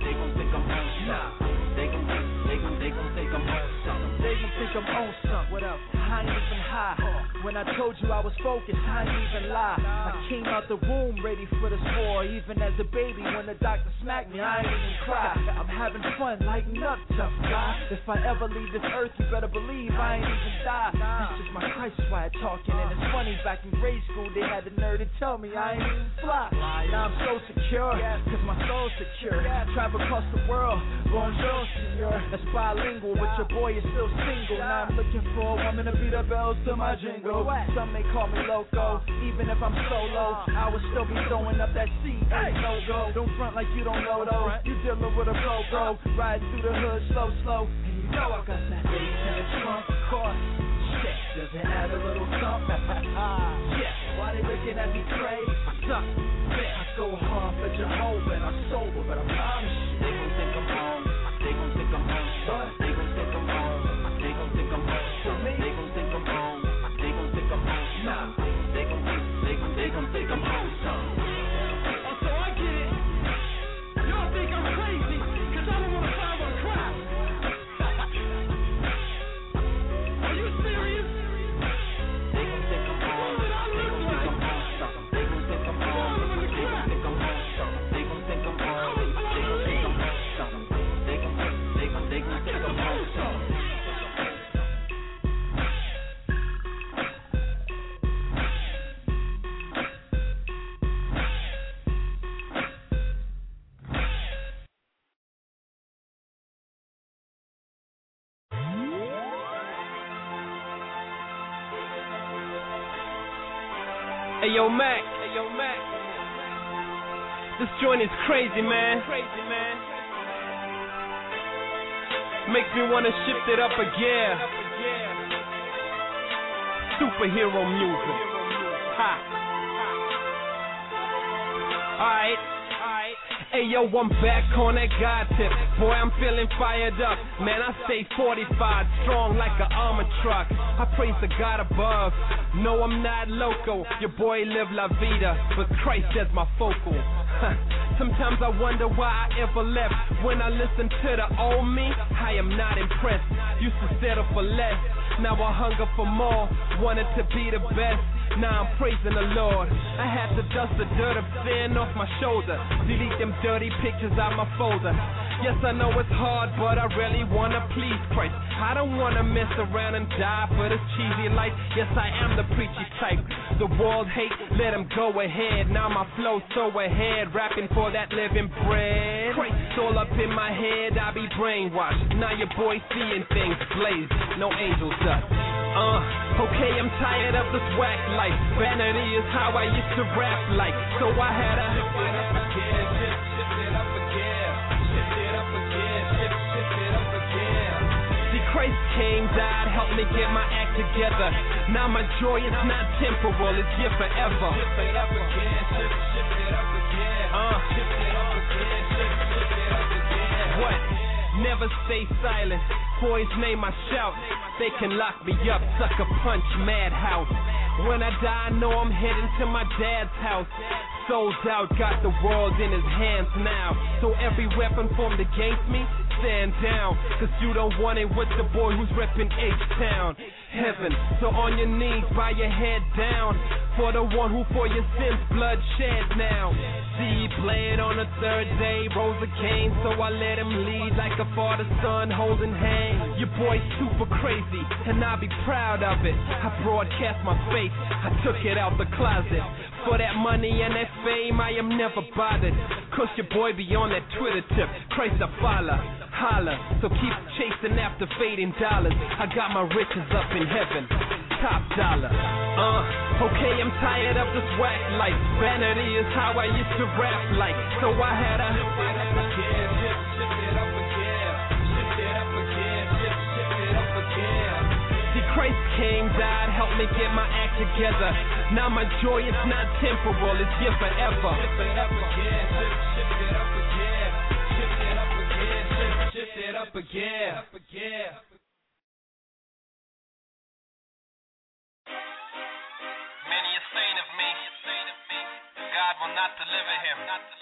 Nah, they gon' think, they gon' they gon' think I'm on something. They gon' think I'm on something. Whatever. I ain't even high. When I told you I was focused, I ain't even lie. I came out the womb ready for this war. Even as a baby, when the doctor smacked me, I ain't even cry. I'm having fun, lighten up, tough guy. If I ever leave this earth, you better believe I ain't even die. It's just my Christ why I'm talking. And it's funny, back in grade school, they had the nerve to tell me I ain't even fly. Now I'm so secure, cause my soul's secure. Travel across the world. Bonjour, senor. That's bilingual, but your boy is still single. Now I'm looking for a woman to beat the bells to my jingle. Some may call me loco, even if I'm solo. I would still be throwing up that C A logo. Don't front like you don't know though. You dealing with a pro bro, riding through the hood slow, slow. And you know I got that bass in the trunk, of course. Shit, does it add a little something? Yeah, why they looking at me crazy? Suck, man, I go hard for Jehovah, and I'm sober, but I promise you, they gon' think I'm home. They gon' think I'm home, son. They gon' think I'm home. They gon' think I'm home, son. They gon' think I'm home. They gon' think I'm home, son. They gon' think, they gon' they gon' think I'm home, son. Oh, so I get it. Y'all think I'm crazy, cause I don't wanna find my crap. Are you serious? They gon' think I'm home. What did I look like? They gon' think I'm home. They gon' think I'm home, son. They gon' think I'm home. They gon' think I'm home, son. They gon' think, they gon' they gon' think I'm home, son. Hey yo, Mac. Hey yo, Mac. This joint is crazy, man. Crazy, man. Makes me wanna shift it up a gear. Superhero music. Ha. Alright. Hey yo, I'm back on that God tip. Boy, I'm feeling fired up. Man, I stay fortified, strong like an armored truck. I praise the God above. No, I'm not loco. Your boy live la vida, but Christ is my focal. Sometimes I wonder why I ever left. When I listen to the old me, I am not impressed. Used to settle for less. Now I hunger for more. Wanted to be the best. Now I'm praising the Lord. I had to dust the dirt of sin off my shoulder. Delete them dirty pictures out my folder. Yes, I know it's hard, but I really wanna please Christ. I don't wanna mess around and die for this cheesy life. Yes, I am the preachy type. The world hate, let them go ahead. Now my flow so ahead, rapping for that living bread. Christ all up in my head, I be brainwashed. Now your boy seeing things blaze, no angel dust. Uh, okay, I'm tired of this whack life. Vanity is how I used to rap like. So I had to shift it up again, shift, shift it up again, shift it up again, shift, shift it up again. See, Christ came, died, helped me get my act together. Now my joy is not temporal, it's here forever. Shift it up again, shift, shift it up again, uh, shift it up again, shift, shift it up again. What? Never stay silent, for his name I shout. They can lock me up, sucker punch, madhouse. When I die, I know I'm heading to my dad's house. Sold out, got the world in his hands now. So every weapon formed against me stand down, cause you don't want it with the boy who's reppin' H-Town. Heaven, so on your knees, bow your head down, for the one who for your sins blood shed now. See, play it on the third day, rose a cane, so I let him lead like a father-son holding hands. Your boy's super crazy, and I be proud of it. I broadcast my faith, I took it out the closet. For that money and that fame, I am never bothered, cause your boy be on that Twitter tip, Christ a follow, holla. So keep chasing after fading dollars, I got my riches up in heaven, top dollar. Uh, okay, I'm tired of this whack life, vanity is how I used to rap like, so I had a Christ came, died, helped me get my act together. Now my joy is not temporal, it's here forever. Shift it up again. Many are saying of me, God will not deliver him.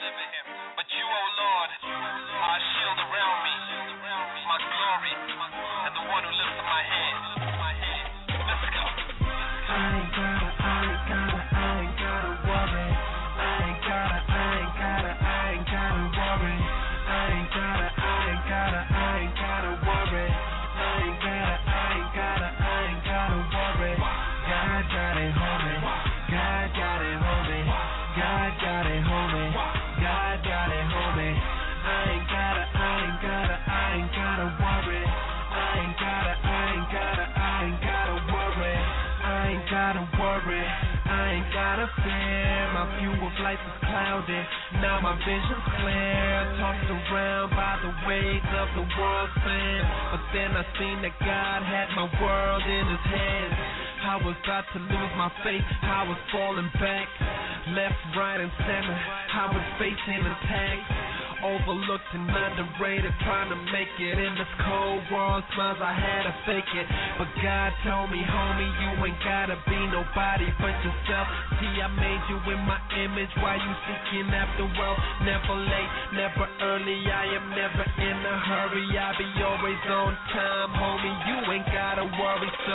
But you, O Lord, are a shield around me, my glory, and the one who lifts up my hands. Let's go. I ain't gotta, I ain't gotta, I ain't gotta worry. I ain't gotta, I ain't gotta, I ain't gotta worry. I ain't gotta, I ain't gotta, I ain't gotta worry. I ain't gotta, I ain't gotta, I ain't gotta worry. God got it, homie. God got it, homie. God got it, homie. God got it, homie. I ain't gotta, I ain't gotta, I ain't gotta worry. I ain't gotta, I ain't gotta, I ain't gotta worry. I ain't gotta worry. I ain't gotta fear. My view of life is clouded. Now my vision's clear. Tossed around by the waves of the world spin. But then I seen that God had my world in his hands. I was about to lose my faith, I was falling back, left, right, and center, I was facing attacks, overlooked and underrated, trying to make it in this cold world, smiles I had to fake it, but God told me, homie, you ain't gotta be nobody but yourself, see I made you in my image, why you seeking after wealth, never late, never early, I am never in a hurry, I be always on time, homie, you ain't gotta worry, so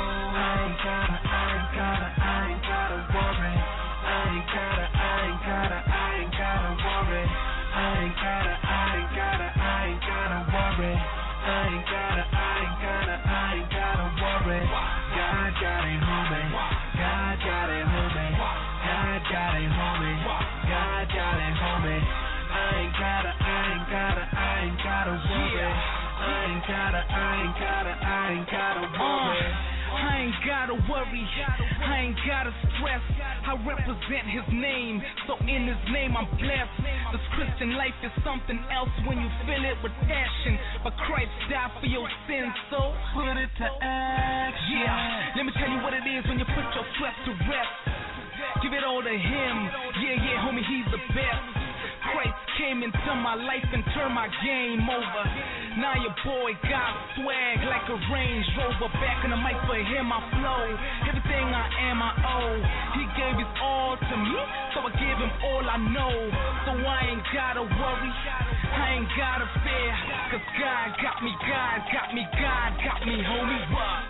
I ain't gotta, I ain't gotta, I ain't gotta worry. I ain't gotta, I ain't gotta, I ain't gotta worry. I ain't gotta, I ain't gotta, I ain't gotta worry. I ain't gotta, I ain't gotta, I ain't gotta worry. God got it, homie. God got it, homie. God got it, homie. God got it, homie. I ain't gotta, I ain't gotta, I ain't gotta worry. I ain't gotta, I ain't gotta, I ain't gotta worry. I ain't gotta worry, I ain't gotta stress. I represent his name, so in his name I'm blessed. This Christian life is something else when you fill it with passion. But Christ died for your sins, so put it to action. Yeah, let me tell you what it is when you put your stress to rest. Give it all to him, yeah, yeah, homie, he's the best. Christ came into my life and turned my game over. Now your boy got swag like a Range Rover. Back in the mic for him I flow. Everything I am I owe. He gave his all to me, so I give him all I know. So I ain't gotta worry, I ain't gotta fear, cause God got me, God got me, God got me, homie. What?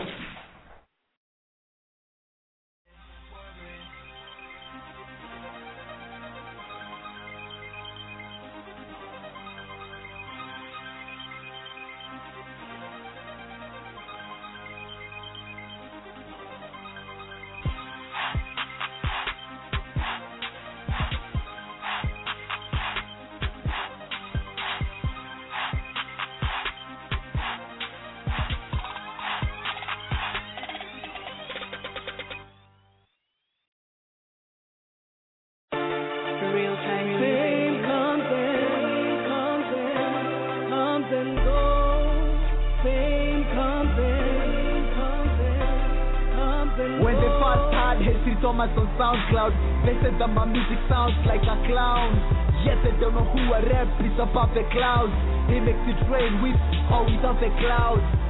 On SoundCloud, they said that my music sounds like a clown. Yet they don't know who I rap is above the clouds. He makes it rain with or without the clouds.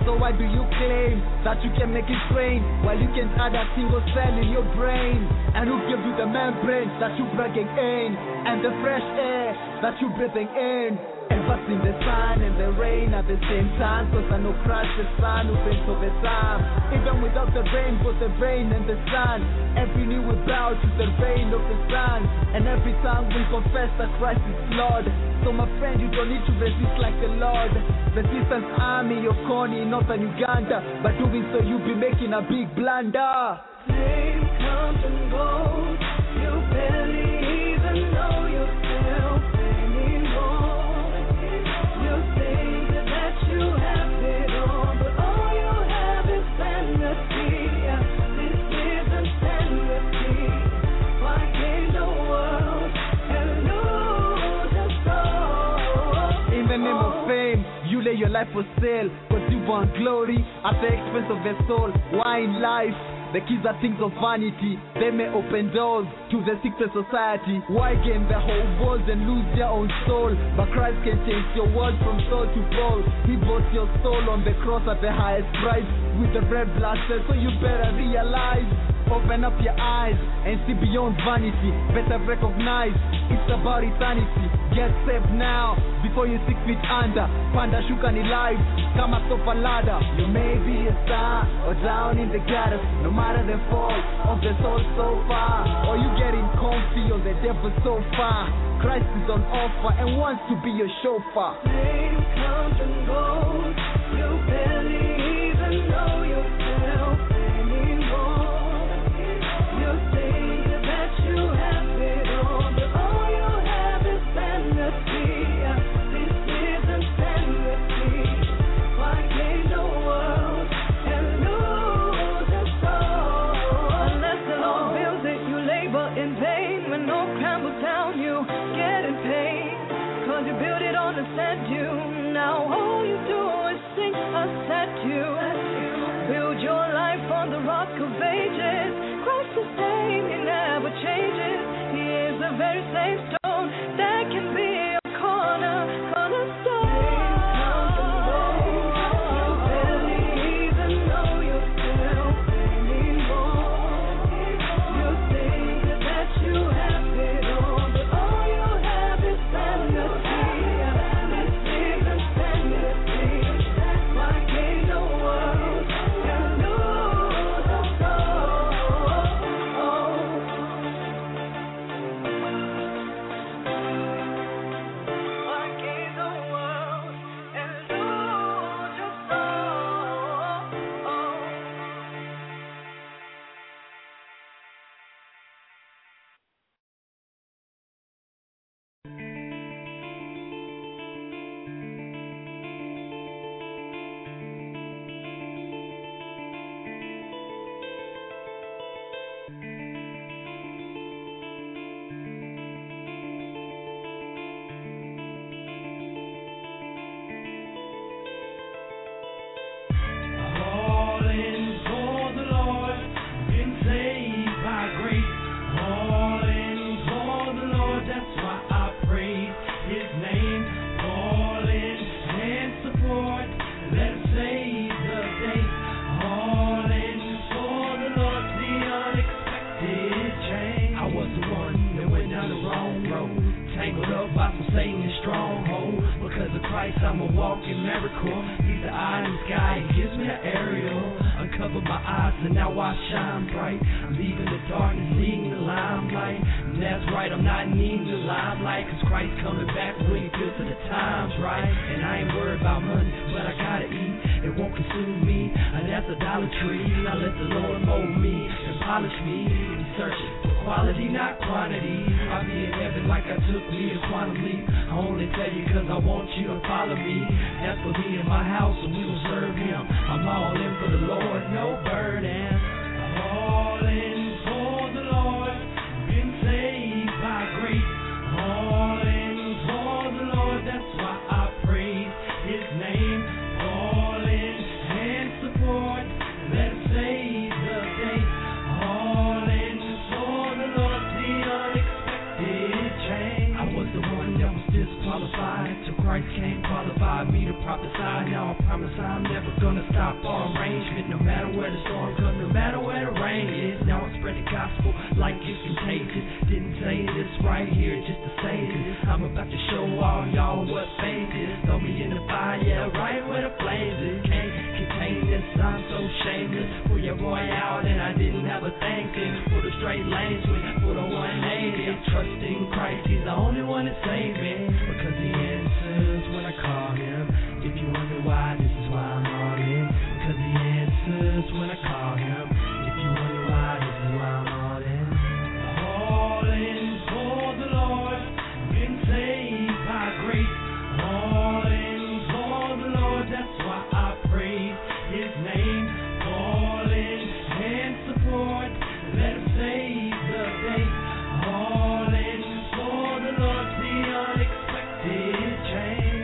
So why do you claim that you can make it rain while you can't add a single cell in your brain? And who gives you the membrane that you breathing in and the fresh air that you breathing in? Ever seen the sun and the rain at the same time? Cause I know Christ the sun who brings over time. Even without the rain, both the rain and the sun, every knee will bow to the rain of the sun, and every tongue will confess that Christ is Lord. So my friend, you don't need to resist like the Lord. Resistance Army, you're corny in northern Uganda. By doing so, you'll be making a big blunder. Flame comes and goes, you barely even know yourself anymore. You think that you have it all, but all you have is vanity. This isn't vanity. Why gain the world and lose your soul? In the name of fame, you lay your life for sale, cause you want glory at the expense of your soul. Why in life? The keys are things of vanity. They may open doors to the secret society. Why gain the whole world and lose their own soul? But Christ can change your world from soul to soul. He bought your soul on the cross at the highest price with the red blaster, so you better realize. Open up your eyes and see beyond vanity. Better recognize it's about eternity. Get saved now before you six feet under. Panda shukani life, come up a ladder. You may be a star or down in the gutters. No matter the fall of the soul so far, or you getting comfy on the devil so far, Christ is on offer and wants to be your chauffeur. Flame comes and goes, you barely even know yourself anymore. You think that you have it all, but all you have is vanity. This isn't vanity. Why gain the world and lose your soul? Unless the Lord builds it, you labor in vain. When no crumbles down, you get in pain. Cause you build it on the sand dune. Now all you do is sing a statue. Build your life on the rock of ages. Christ the same, he never changes. He is the very same stone that can be a corner, cornerstone. You barely even know yourself anymore. You think that you have it all, but all you have is vanity. This isn't vanity. Why gain the world and lose your soul? Why gain the world and lose your soul? All in for the Lord, been saved by grace. All in for the Lord, that's why I praise His name. All in and support, let Him save the day. All in for the Lord, the unexpected change. I was the one that went down the wrong road, tangled up by some Satan's stronghold. Because of Christ, I'm a walking miracle. He's the eye in the sky, He gives me an aerial. Uncover my eyes and now I shine bright. I'm leaving the darkness, seeing the limelight. And that's right, I'm not needing the limelight. Cause Christ coming back when He feels that the time's right. And I ain't worried about money, but I gotta eat. It won't consume me, and that's idolatry. I let the Lord mold me and polish me. He's searching for quality, not quantity. I'll be in heaven like I took me a quantum leap. I only tell you cause I want you to follow me. That's for me and my house, and we will serve Him. I'm all in for the Lord, no burden. All in for the Lord, been saved by grace. All in for the Lord, that's why I praise His name. All in and support, let Him save the day. All in for the Lord, the unexpected change. I was the one that was disqualified till Christ came, qualified me to prophesy. Now I promise I'm never gonna stop. Now I spread the gospel like it's contagious. Didn't say this right here just to say this. I'm about to show all y'all what faith is. Throw me in the fire, yeah, right where the flames is. Can't contain this, I'm so shameless. Pull your boy out and I didn't have a thing to. Put a straight lane switch, put a one eighty. Trust in Christ, he's the only one to save me. Because he answers when I call him. If you wonder why, this is why I'm all in. Because he answers when I call him. If you wonder why, this is why I'm all in. All in for the Lord, been saved by grace. All in for the Lord, that's why I praise his name. All in and support, let him save the day. All in for the Lord, the unexpected change.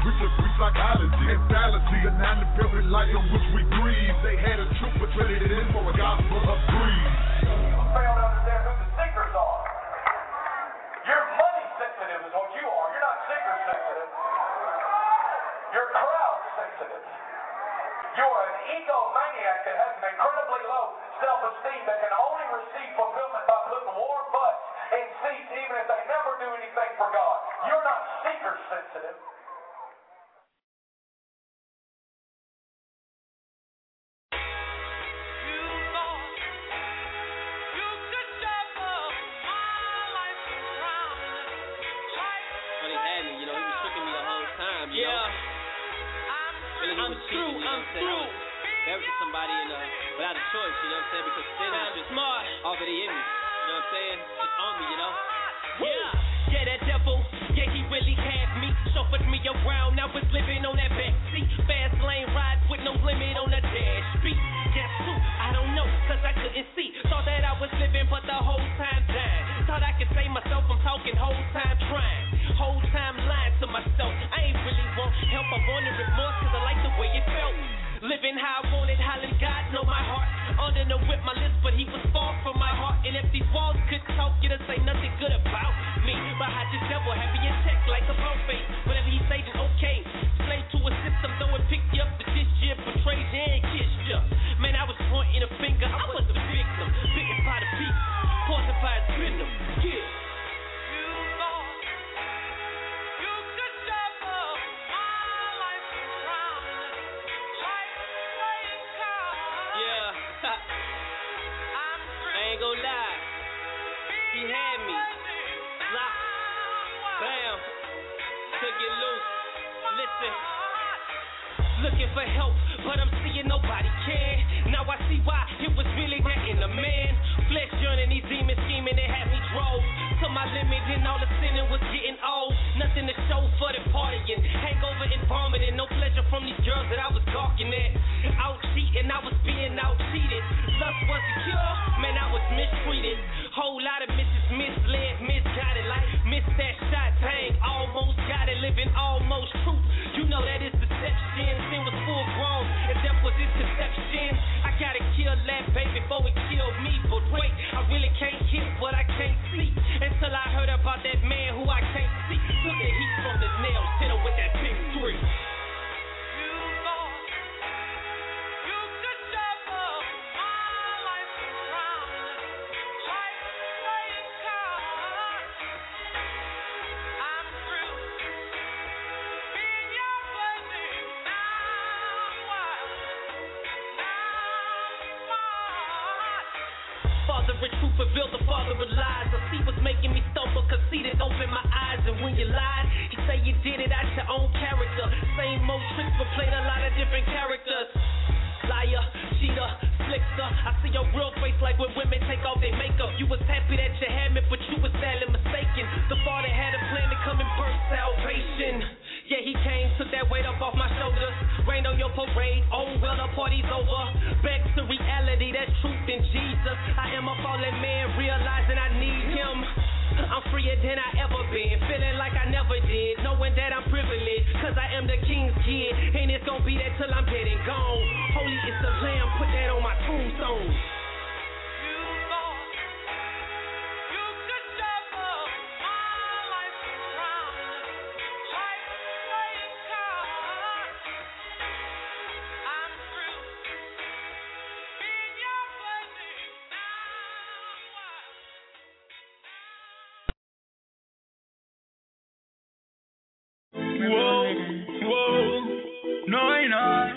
psychology and fallacy, a nine to very light on which we breathe. They had a truth but traded it in You're an egomaniac that has an incredibly low self-esteem that can only receive fulfillment by putting warm butts in seats even if they never do anything for God. You're not seeker sensitive. I'm through, I'm through. Married to somebody in, uh, without a choice, you know what I'm saying? Because sin is just smart. Already in me, you know what I'm saying? Just on me, you know? Yeah, yeah, that devil, yeah, he really had me. Chauffeured me around, now was living on that backseat. Fast lane rides with no limit on the dash beat. Guess who? I don't know, cause I couldn't see. Thought that I was living, but the whole time dying. Thought I could save myself, I'm talking whole time trying. Whole time lying to myself. I ain't really want help, I wanted remorse, cause I like the way it felt. Living how I wanted, hollering, God know my heart. Under the whip, my lips, but he was far from my heart. And if these walls could talk, you'd say nothing good about me. But how this devil have me in check like a buffet. Whatever he say, then okay. Slave to a system, though it picked you up, but this year betrayed you and kissed you. Man, I was pointing a finger, I was the victim. Bitten by the beast, poisoned by his venom. Yeah. I ain't gon' lie, he had me locked, bam, took it loose. Listen, looking for help, but I'm seeing nobody can. Now I see why it was really that in a man. Flesh yearning, these demons scheming, they had me drove to my limit, and all the sinning was getting old. Nothing to show for the partying, hangover and vomiting, no pleasure from these girls that I was gawking at. Out cheating, I was being out cheated. Lust was the cure, man, I was mistreated. Whole lot of misses misled, misguided, like missed that shot, dang, almost got it, living almost truth. You know that is deception. Sin was full grown, and death was its conception. I gotta kill that baby before it killed me. But wait, I really can't hear what I can't see. Until I heard about that man who I can't see. Took the heat from the nails, hit him with that big three. Father of truth, reveal the father of lies. I see what's making me stumble, conceited, open my eyes. And when you lied, you say you did it out your own character. Same old tricks, but played a lot of different characters. Liar, cheater, slicker. I see your real face like when women take off their makeup. You was happy that you had me, but you was sadly mistaken. The father had a plan to come and birth salvation. Yeah, he came, took that weight up off my shoulders. Rained on your parade, oh well, the party's over. Back to reality, that's truth in Jesus. I am a fallen man, realizing I need him. I'm freer than I ever been, feeling like I never did, knowing that I'm privileged, cause I am the king's kid, and it's gonna be that till I'm dead and gone. Holy is the Lamb, put that on my tombstone. Whoa, whoa, no, no,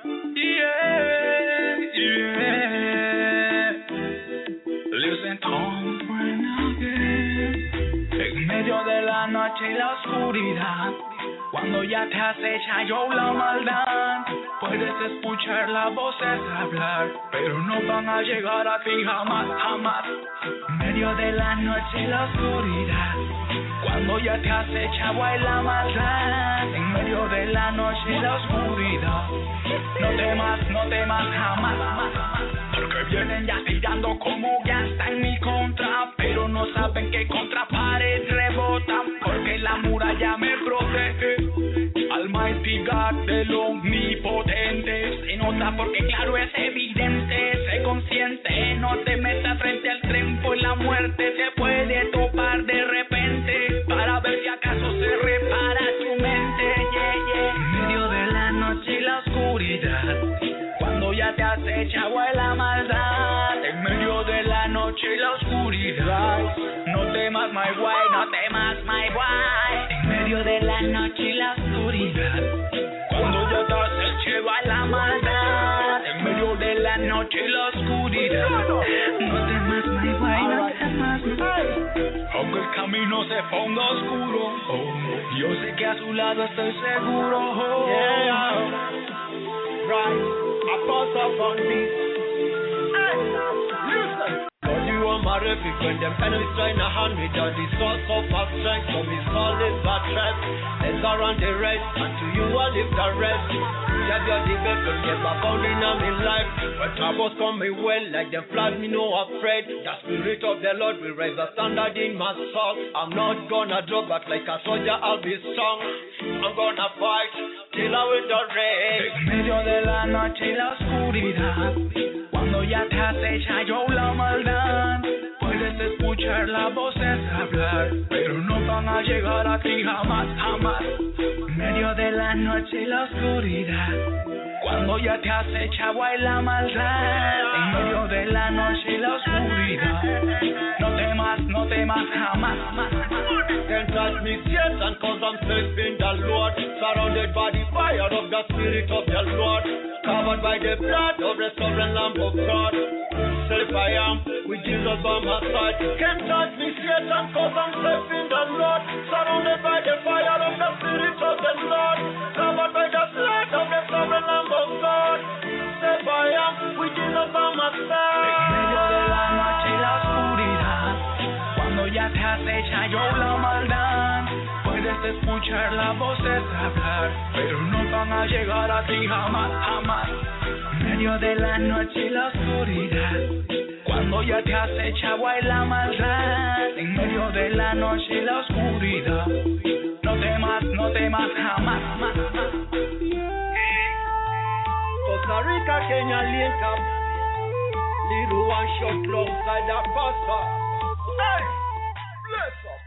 yeah, yeah. Listen, Tom, en medio de la noche y la oscuridad, cuando ya te acecha yo la maldad, puedes escuchar las voces hablar, pero no van a llegar a ti jamás, jamás. En medio de la noche y la oscuridad, cuando ya te acecha la maldad, en medio de la noche y la oscuridad, no temas, no temas jamás, porque vienen ya tirando como ya está en mi contra, pero no saben que contra pared rebotan, porque la muralla me protege. Almighty God del omnipotente, se nota porque claro es evidente, sé consciente, no te metas frente al tren, pues la muerte se puede topar de repente, para ver si acaso se repara tu mente, yeah, yeah. En medio de la noche y la oscuridad, acecha vuela la maldad en medio de la noche y la oscuridad. No temas, my boy, no temas, my boy, en medio de la noche y la oscuridad. Cuando yo te aceche la maldad en medio de la noche y la oscuridad. No temas, my boy, no temas, aunque el camino se ponga oscuro, oh, yo sé que a su lado estoy seguro. Oh, yeah. Right, I pass up on this. Hey, listen. Cause you are my refuge when them enemies trying to hand me down. The source of my strength, so me soul is a threat. Let's around the rest, and to you I live the rest. Yeah, you're the best, but never found in my life. When troubles come me well, like them flood, me no afraid. The spirit of the Lord will raise a standard in my soul. I'm not gonna drop back like a soldier, I'll be strong. I'm gonna fight till I win the race. En medio de la noche y la oscuridad, cuando ya te acecha yo la maldad, puedes escuchar las voces hablar, pero no van a llegar a ti jamás, jamás. En medio de la noche y la oscuridad, cuando ya te acecha la maldad, en medio de la noche y la oscuridad, no temas, no temas jamás. Can't touch me, Satan, cause I'm safe in the Lord, surrounded by the fire of the Spirit of the Lord, covered by the blood of the sovereign Lamb of God. Safe I am, with Jesus by my side. Can't touch me, Satan, cause I'm safe in the Lord, surrounded by the fire of the Spirit of the Lord, covered by the blood of the sovereign Lamb of God. Safe I am, with Jesus by my side. En medio de la noche y la oscuridad, cuando ya te acecha yo la maldad, puedes escuchar las voces hablar, pero no van a llegar a ti jamás, jamás. En medio de la noche y la oscuridad, cuando ya te acecha la maldad, en medio de la noche y la oscuridad, no temas, no temas jamás. Costa Rica, Kenya, link up, little one shot alongside that pastor. Hey, bless up.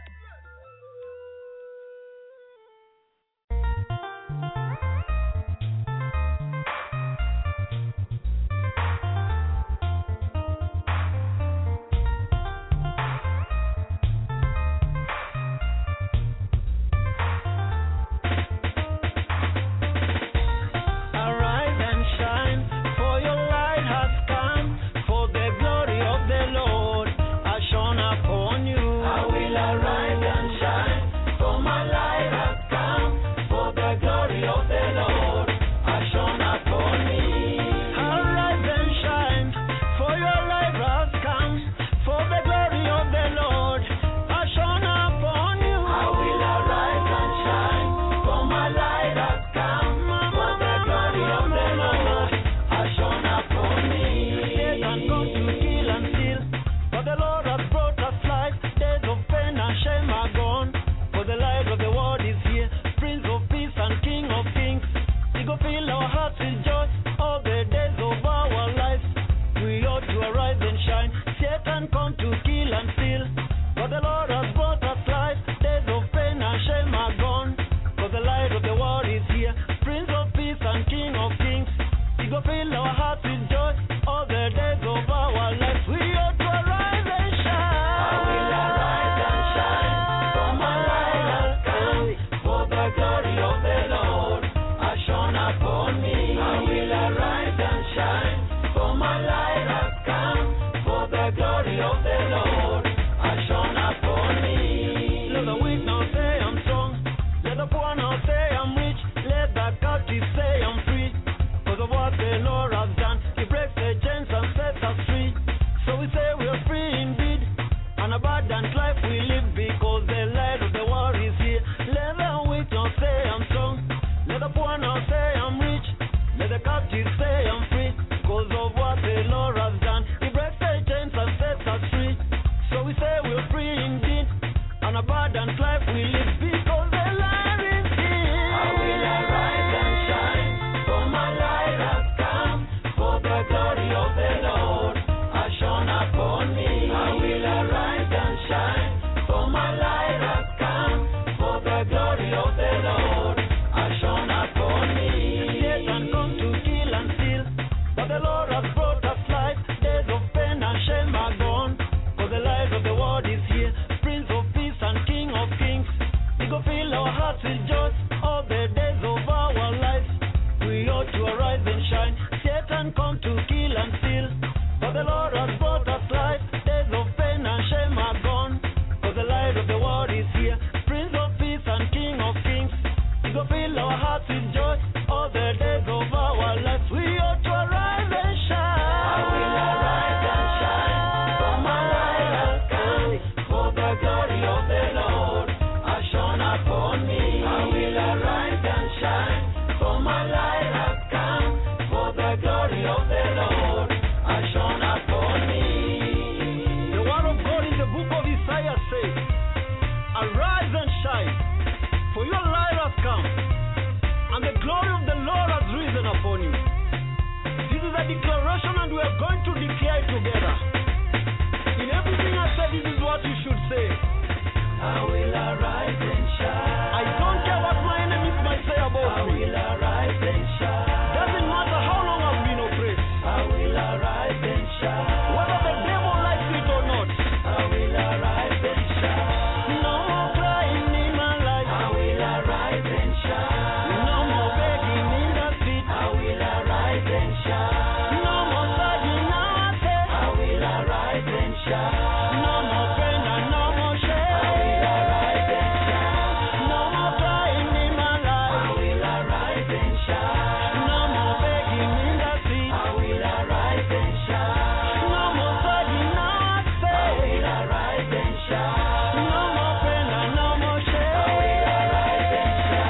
The Lord has brought declaration and we are going to declare it together. In everything I said, this is what you should say. I will arise and shine. I don't care what my enemies might say about I me. will arise and shine. Doesn't matter how long I've been oppressed. I will arise and shine. Whether the devil likes it or not. I will arise and shine. No more crying in my life. I will arise and shine. No more begging in the street. I will arise and shine. No more sagging now I say. I will arise and shine. No more pain and no more shame. I will arise and shine. No more crying in my life. I will arise and shine. No more begging in the street. I will arise and shine. No more sagging now I say. I will arise and shine. No more pain and no more shame. I will arise and shine.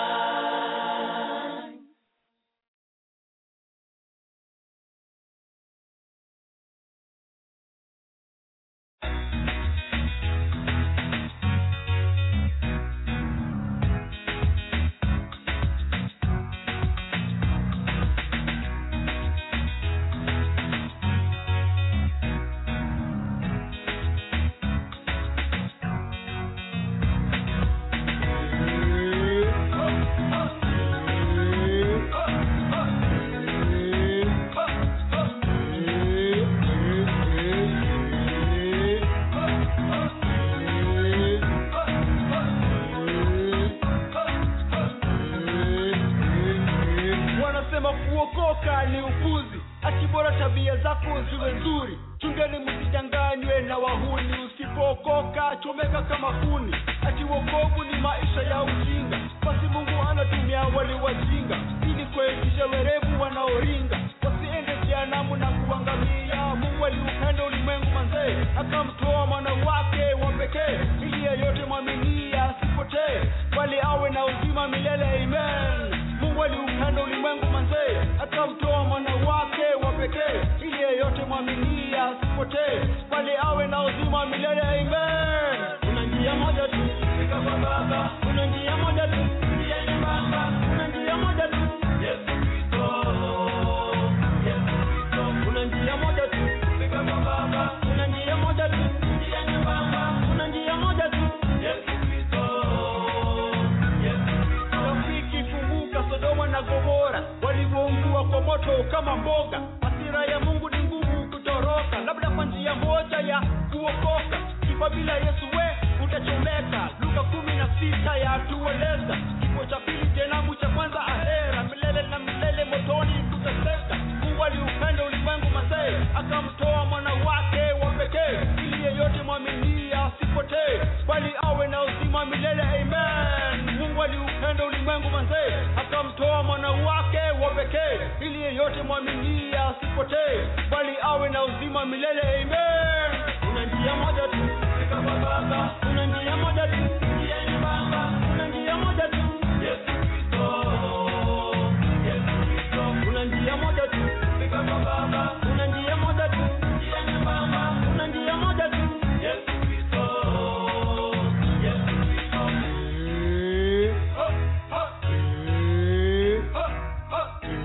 Wanasema kuokoka ni upuzi, ati bora tabia zako ziwe nzuri. Chungeni msijanganywe na wahuni, usipookoka chomeka kama kuni. Ati wokovu ni maisha ya ujinga, basi Mungu anatumia wale wajinga ili kuepusha werevu wanaoringa wasiende jehanamu na kuangamia. Mungu aliupenda ulimwengu manzee, akamtoa mwana wake wa pekee ili yeyote mwaminie asipotee bali awe na uzima milele. Amen. Mungu aliupenda ulimwengu manzee, akamtoa mwana wake wa pekee ili yeyote mwaminie asipotee bali awe na uzima milele. Amen. Kuna njia moja tu kufika kwa Baba, kuna njia moja tu, njia nyembamba, kuna njia moja tu, Yesu Kristo. Yesu Kristo. Kuna njia moja tu kufika kwa Baba, kuna njia moja tu, njia nyembamba, kuna njia moja tu, Yesu Kristo. Yesu Kristo. Rafiki, funguka. Sodoma na Gomora walivyoungua kwa moto kama mboga. Hasira ya Mungu ni ngumu kutoroka, labda kwa njia moja ya kuokoka. Kifa bila Yesu we utachomeka. Luka kumi na sita yatueleza kifo cha pili jehanamu, cha kwanza ahera, milele na milele motoni tutaseka. Mungu aliupenda ulimwengu mazee, akamtoa mwana wake wa pekee ili yeyote mwaminie asipotee bali awe na uzima milele. Amen. Mungu aliupenda ulimwengu mazee, akamtoa mwana wake wa pekee ili yeyote mwaminie asipotee bali awe na uzima milele. Amen. Kuna njia moja tu kufika kwa Baba, kuna njia moja tu, njia nyembamba, kuna njia moja tu, Yesu Kristo. Yesu Kristo. Kuna njia moja tu kufika kwa Baba, kuna njia moja tu, njia nyembamba, kuna njia moja tu, Yesu Kristo. Yesu Kristo. Oh, oh. Oh, oh.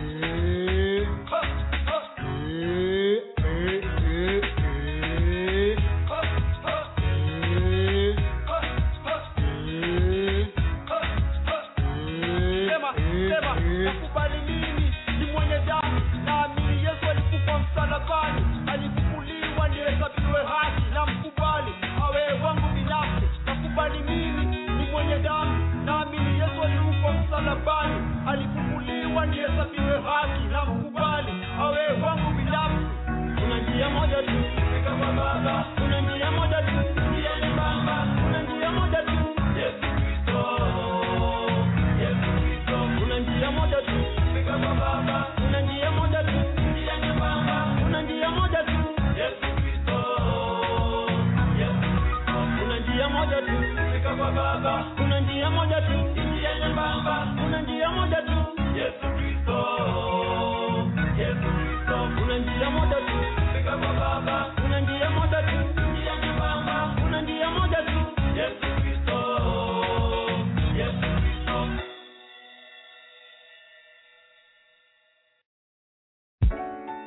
Sema, sema, nakubali mimi ni mwenye dhambi, naamini Yesu alikufa msalabani, alifufuliwa nihesabiwe haki, na mkubali awe wangu binafsi. Nakubali mimi ni mwenye dhambi, naamini Yesu alikufa msalabani, alifufuliwa nihesabiwe haki, na mkubali awe wangu binafsi. Kuna njia moja tu kufika kwa Baba, kuna njia moja tu, njia nyembamba, kuna njia moja tu, Yesu Kristo. Yesu Kristo. Kuna njia moja tu kufika kwa Baba, kuna njia moja tu, njia nyembamba, kuna njia moja tu, Yesu Kristo. Yesu Kristo. Kuna njia moja tu kufika kwa Baba, kuna njia moja tu, njia nyembamba, kuna njia moja tu, Yesu Kristo. Yesu Kristo. Kuna njia moja tu kufika kwa Baba, kuna njia moja tu, njia nyembamba, kuna njia moja tu, Yesu Kristo. Yesu Kristo.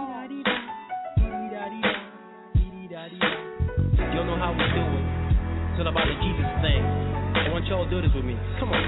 Y'all know how we do it. It's all about the Jesus thing. I want y'all to do this with me. Come on.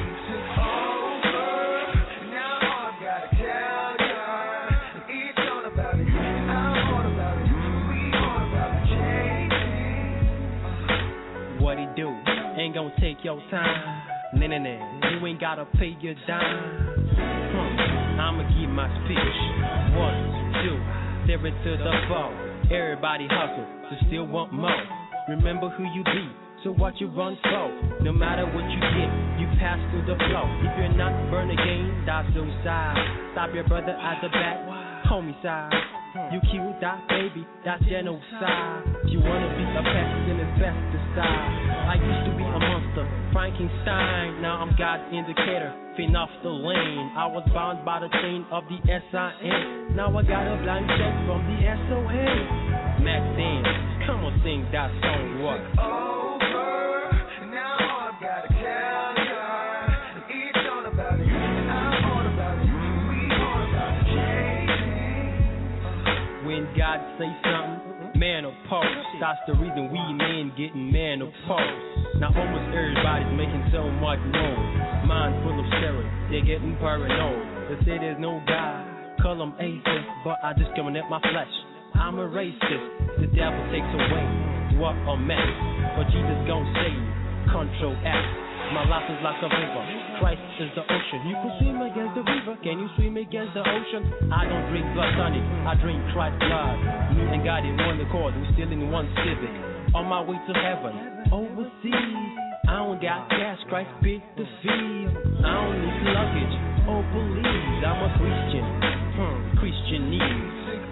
What he do? Ain't gonna take your time. Nah, nah, nah. You ain't gotta pay your dime. Hmm. I'ma give my speech. One, two, stare it to the ball. Everybody hustle to still want more. Remember who you be, so what you run for. No matter what you get, you pass through the flow. If you're not burn again, that's suicide. Stop your brother at the back, homie side. You cute that baby, that's genocide. You wanna be a pest, then it's best to style. I used to be a monster, Frankenstein. Now I'm God's indicator, fin off the lane. I was bound by the chain of the S I N. Now I got a blank check from the S O N. Max Dan, come on sing that song, what? Over, now all I've gotta tell ya, it's all about you, I'm all about you, we all about changing. When God say something, man of pulse. That's the reason we men getting man of pulse. Now almost everybody's making so much noise. Mind full of steroids, they're getting paranoid. They say there's no God, call them atheists, but I discriminate my flesh. I'm a racist, the devil takes away. What a mess, but Jesus gon' save. Control F, my life is like a river. Christ is the ocean. You can swim against the river, can you swim against the ocean? I don't drink blood tonic, I drink Christ blood. Me and God in one accord, we still in one civic. On my way to heaven, overseas. I don't got cash, Christ paid the fees. I don't need luggage or police. I'm a Christian, hmm, Christian needs.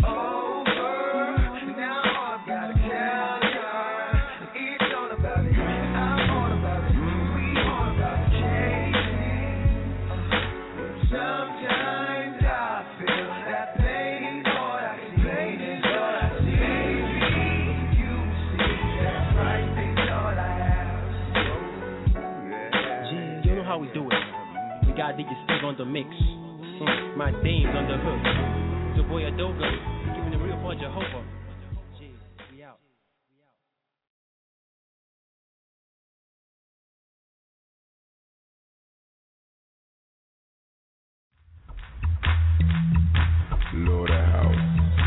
How we do it. We got D J Steve on the mix. Mm, my dame's on the hook. The boy Adoga, giving the real for Jehovah. Gee, we out. Lord of House.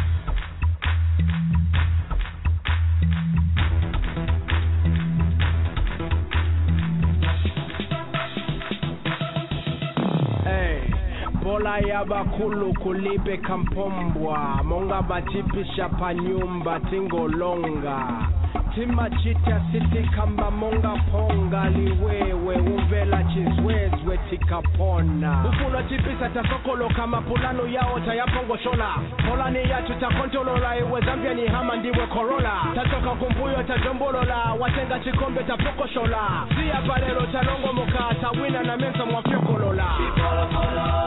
Bola ya bakulu kulipe kampombwa. Monga bachipisha pa nyumba tingolonga. Timachita siti kamba monga ponga. Liwewe uvela chizwezwe tikapona. Ufuna chipisa tasokolo kama pulano yao tayapongo shola. Polani ya tutakontolola iwe Zambia ni hama ndiwe Corolla. Tatoka kumbuyo tajombolola. Watenga chikombe tapoko shola. Siya balero talongo moka. Tawina na mensa mwafyokolola. Polo polo.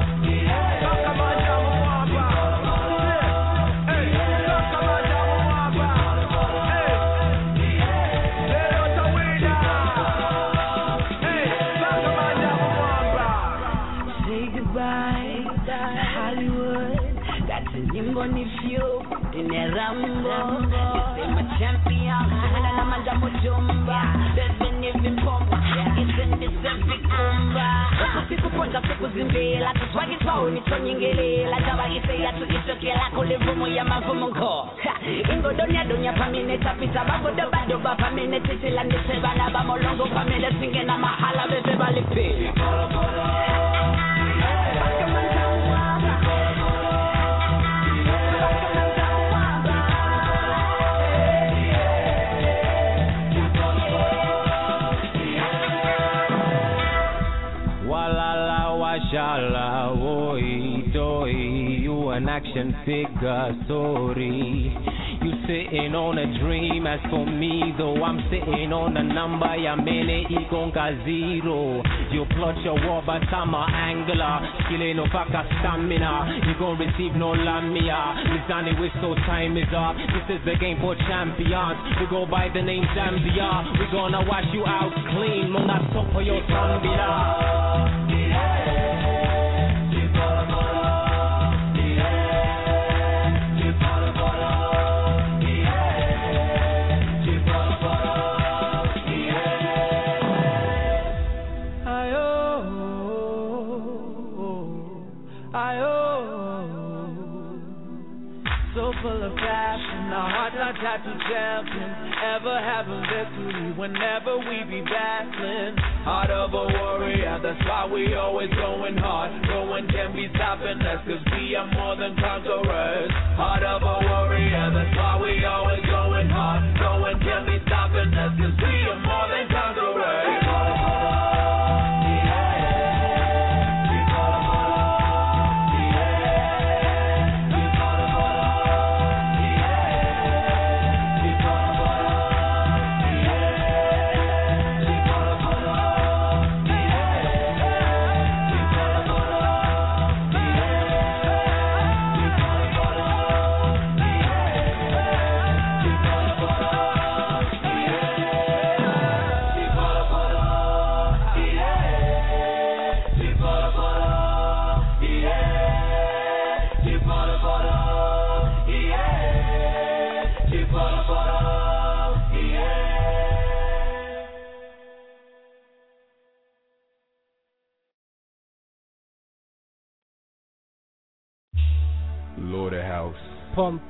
Bonifio, in a rambo, you say my champion, and I'm a double jumba, there's been even pomba, it's in this epic umba. People point up people's in bail, like a swaggy town, it's on Yingele, like a way say, I took it to kill, I call it from my Yamafumunko. Ingo Donia Donia Pamina Tapita, Babo the Bado Bapamina Titil and the Sevana Bamolongo Pamina singing a Mahala Valley Pay. Shala, oi, doi, you an action figure, sorry. You sitting on a dream, as for me though, I'm sitting on a number, ya mene ikonga zero. You plot your war, but I'm a angler, skilling no faka stamina. You gon' receive no lamia, Mizani whistle, time is up. This is the game for champions, we go by the name Zambia. We gonna wash you out clean, mona top for your Zambia. so full of passion. Our hearts are tattooed champions, ever having victory whenever we be battling. Heart of a warrior, that's why we always going hard. No one can be stopping us, cause we are more than conquerors. Heart of a warrior, that's why we always going hard. No one can be stopping us, cause we are more than conquerors. Lord of House. Pump.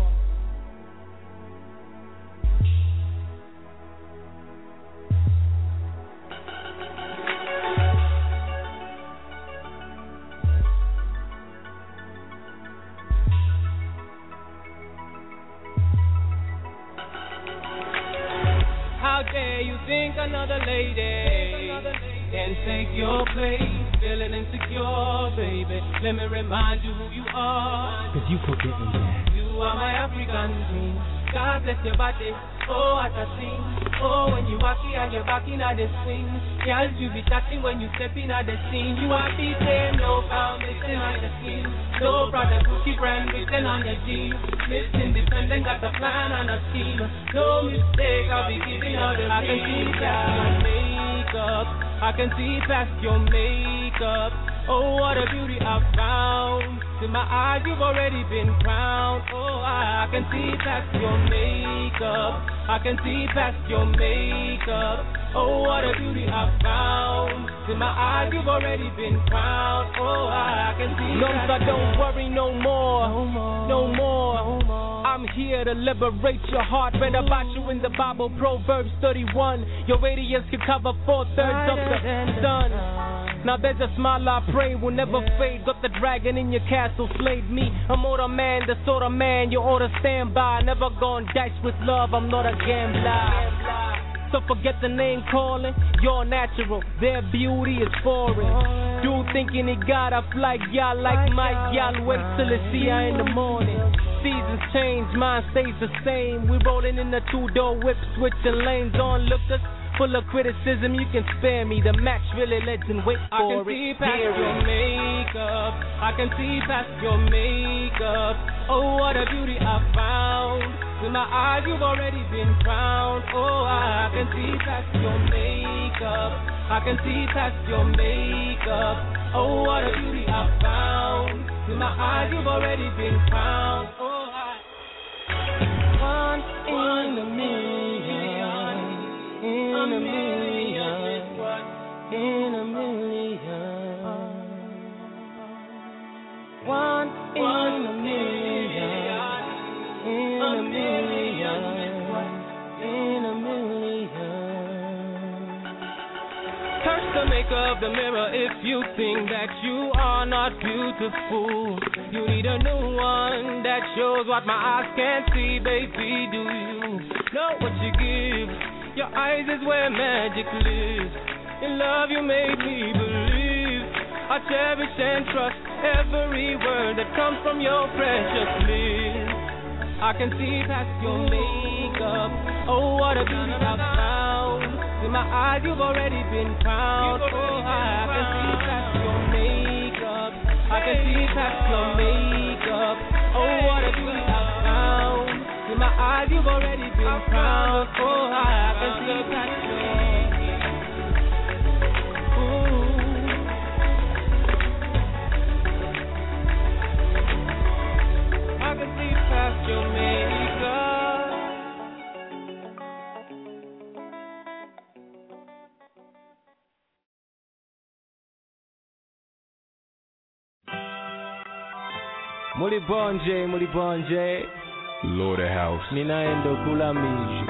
How dare you think another lady can take your place? Feeling insecure, baby. Let me remind you who you are. Cause you forgetting that. You are my African queen. God bless your body. Oh, what a thing. Oh, when you walk in and you're back in at the swing. Girls, you be touching when you step in at the scene. You are beaten, no foundation on your skin. No product, Gucci brand written on your jeans. Miss Independent got a plan and a scheme. No mistake, I'll be giving all the I can see past your makeup. I can see past your makeup. Oh, what a beauty I found. To my eyes, you've already been crowned. Oh, I can see past your makeup. I can see past your makeup. Oh, what a beauty I found. To my eyes, you've already been crowned. Oh, I can see Lumps, I don't worry no more. No more. No more. No more. I'm here to liberate your heart. Read about you in the Bible, Proverbs thirty-one. Your radiance can cover four-thirds of the sun. Now there's a smile I pray will never fade. Got the dragon in your castle, slayed me. I'm older man, the sort of man you ought to stand by. Never gone dice with love, I'm not a gambler. So forget the name calling, you're natural. Their beauty is foreign. Dude thinking he got a flight, y'all like Mike, y'all wait till it's see ya in the morning. Seasons change, mine stays the same. We rolling in the two-door whip, switching lanes on lookers. Full of criticism, you can spare me. The match really legend, wait I for can it. see past your makeup. I can see past your makeup. Oh, what a beauty I found. To my eyes, you've already been crowned. Oh, I can see past your makeup. I can see past your makeup. Oh, what a beauty I found. To my eyes, you've already been crowned. Oh, I. One in a million. In a million, in a million, one in a million, in a million, in a million. Touch the make of the mirror if you think that you are not beautiful. You need a new one that shows what my eyes can't see, baby. Do you know what you give? Your eyes is where magic lives. In love you made me believe. I cherish and trust every word that comes from your precious lips. I can see past your makeup. Oh, what a beauty I found. In my eyes you've already been crowned. Oh, I can see past your makeup. I can see past your makeup. Oh, what a beauty I found. In my eyes you've already been crowned. Oh, I can see past your Ooh. I can see past your makeup. Muli bonje, muli bonje. Lord of House. Ninaendo kula miji.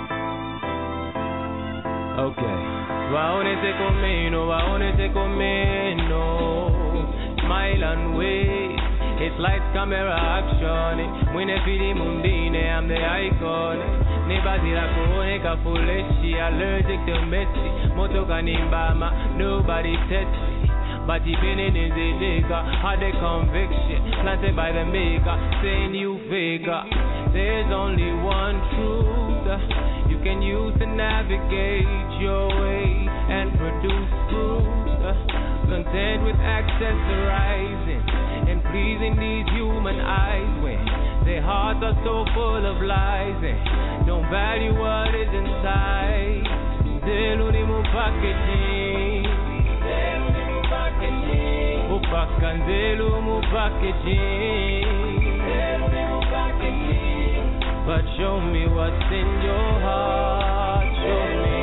Okay. Waonete komeno, waonete komeno. Smile and wave. It's lights, camera, action. Mwine fili mundine, I'm the icon. Nebazira kuone ka foolish, allergic to messy. Motoka nimbama, nobody touch me. But even in his digger, had a conviction planted by the maker, saying you figure there's only one truth you can use to navigate your way and produce fruit. Content with accessorizing and pleasing these human eyes when their hearts are so full of lies and don't value what is inside. Zelunimu packaging, Zelunimu packaging, Upakanzelu mu packaging, Zelunimu packaging. But show me what's in your heart. Show me,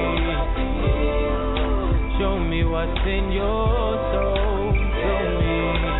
show me what's in your soul. Show me.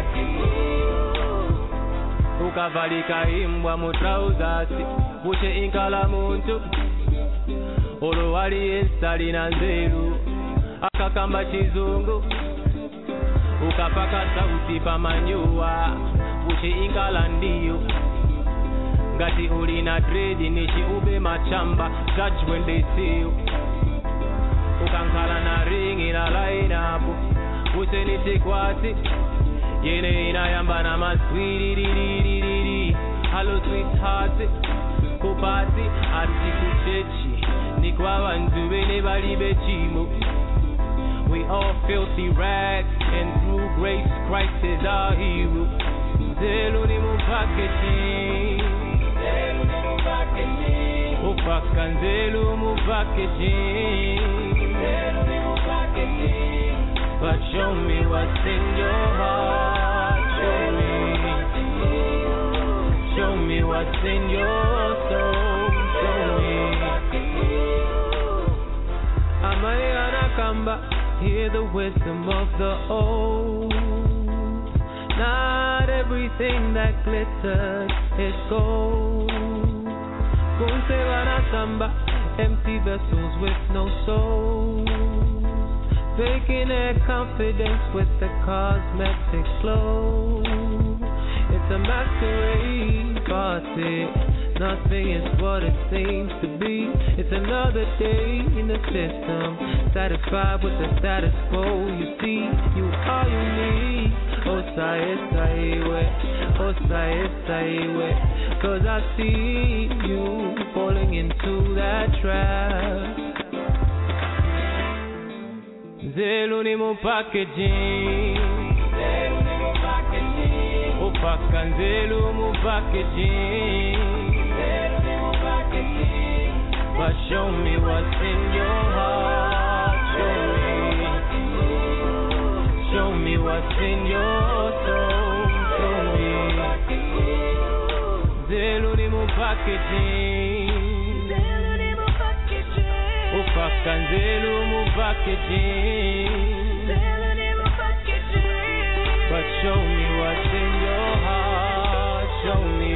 Ukavalika imbwa mu trousers, buche inkala muntu. Olo wali ensali na nzeru, akakamba chizungu. Ukapaka sauti pa manyua, buche inkala ndiyo. Ngati ulina trade nishi ube machamba, judge when they see you. Ukankala na ring ina line up, useni tikwati. Yene inayamba na maswiri. Hello sweetheart, kupati ati kuchechi. Nikwa wantu bene bali bechimo. We all filthy rags, and through grace Christ is our hero. Zelunimu packaging, Zelunimu packaging, Upakanzelu mu packaging, Zelunimu packaging. But show me what's in your heart. Show me, show me what's in your soul. Show me. Amayana Kamba, hear the wisdom of the old. Not everything that glitters is gold. Kunsevana Samba, empty vessels with no soul. Faking their confidence with the cosmetic glow. It's a masquerade party. Nothing is what it seems to be. It's another day in the system, satisfied with the status quo. You see, you all you need. Osai Saiwe, Osai Saiwe. Cause I see you falling into that trap. Zelunimu packaging, Zelunimu packaging, Upakanzelu mu packaging, Zelunimu packaging. But show me what's in your heart. Show me, show me what's in your soul. Show me. Zelunimu packaging, Zelunimu packaging, Upakanzelu mu packaging, Zelunimu packaging. But show me what's in your heart. Show me,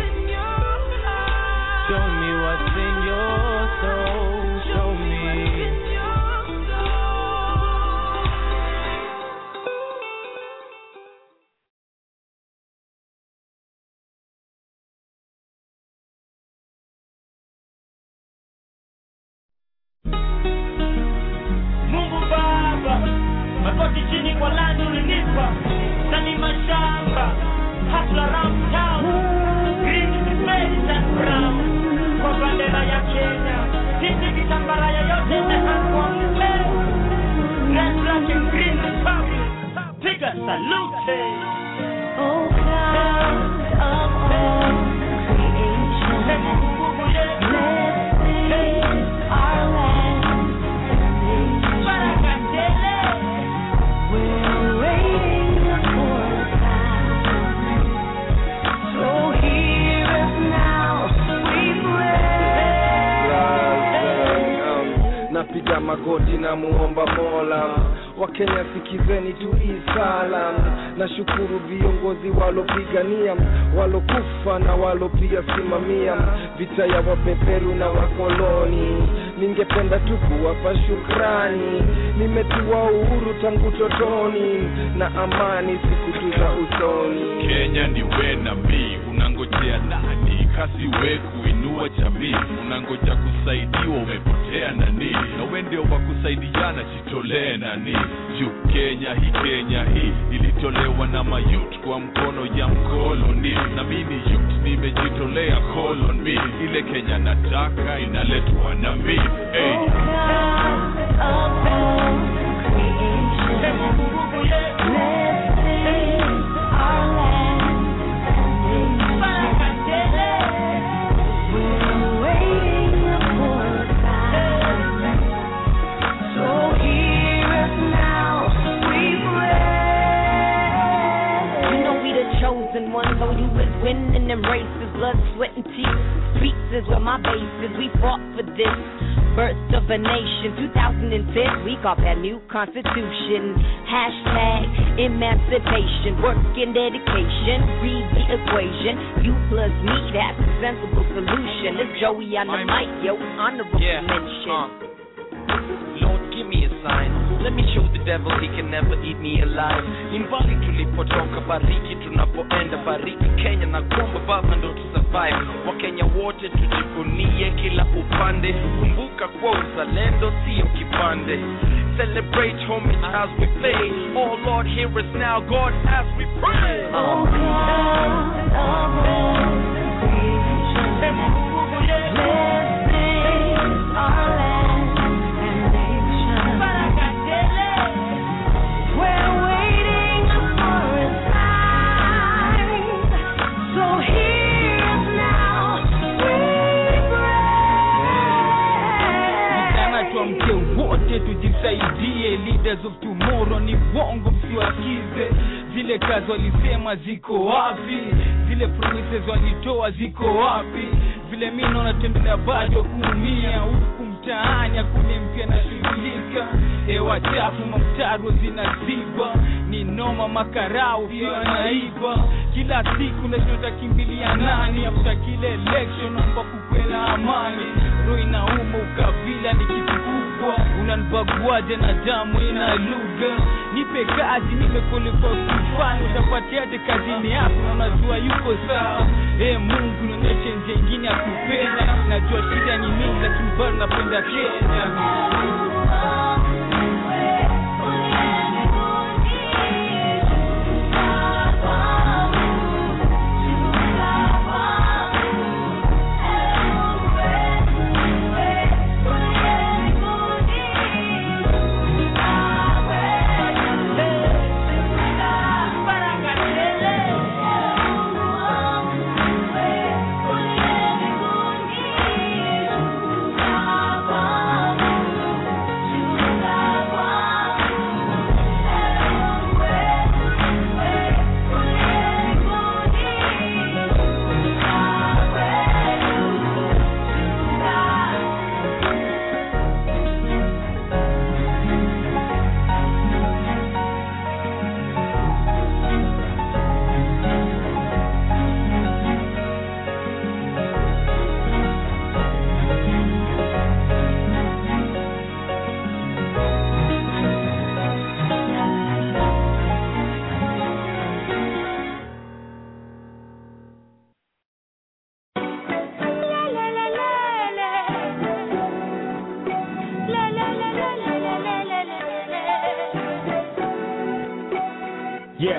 show me what's in your soul. Show me. Mungu Baba, magoti chini kwa lani ulinipa, ndani mashamba, hustler around town, green space and brown, kwa bendera ya Kenya, sisi kitambara ya yote imehangwa mbele, red, black and green republic, piga salute. Oh God of all creation, bless our land and nation. We're waiting for a sign, so hear us now, we pray. Napiga magoti na muomba Mola, Wakenya sikizeni tu hii salam. Nashukuru viongozi walopigania, walokufa na walopia simamia vita ya wabeberu na wakoloni. Ningependa tu kuwapa shukrani, nimetiwa uhuru tangu totoni na amani siku tu za usoni. Kenya ni we na mi, unangojea nani? Kasi we kuinua jamii, unangoja kusaidiwa, umepotea nani? Na we ndio wa kusaidiana, jitolee nani? Juu Kenya hii, Kenya hii ilitolewa na mayut kwa mkono ya mkoloni, na mimi youth nimejitolea call on me. Ile Kenya nataka inaletwa na mi. Hey. Though you was winning them races, blood, sweat, and tears. Streets is where my base is. We fought for this birth of a nation. two thousand ten, we got that new constitution. Hashtag emancipation, work and dedication. Read the equation. You plus me, that's a sensible solution. It's Joey on the mic, yo, honorable yeah. mention. Uh. Lord, give me a sign. Let me show the devil he can never eat me alive. Imbali tulipotoka, bariki tunapoenda, bariki Kenya na kuomba Baba ndo tu survive. Wakenya wote tujivunie kila upande, kumbuka kwa uzalendo sio kipande. Celebrate homage as we play. Oh Lord, hear us now, God, as we pray. Oh God, oh God, blessings are land. Tujisaidie, leaders of tomorrow ni bongo, msiwakize. Zile kazi walisema ziko wapi? Zile promises walitoa ziko wapi? Vile mimi naona tembelea bado kuumia huku mtaani, kule mpya na shughulika. Hewa chafu, mamtaro zinaziba, ni noma, makarau pia naiba. Kila siku nashinda kimbilia nani? After kile election naomba kukwe na amani. Roho inauma, ukabila ni kitu kubwa, unanibaguaje na damu ina lugha? Nipe kazi, nimekulipa kufanya, utapatiaje kazini yako na unajua yuko sawa? Eh Mungu, nionyeshe njia nyingine ya kupenda. Najua shida ni mingi lakini bado napenda Kenya. Yeah,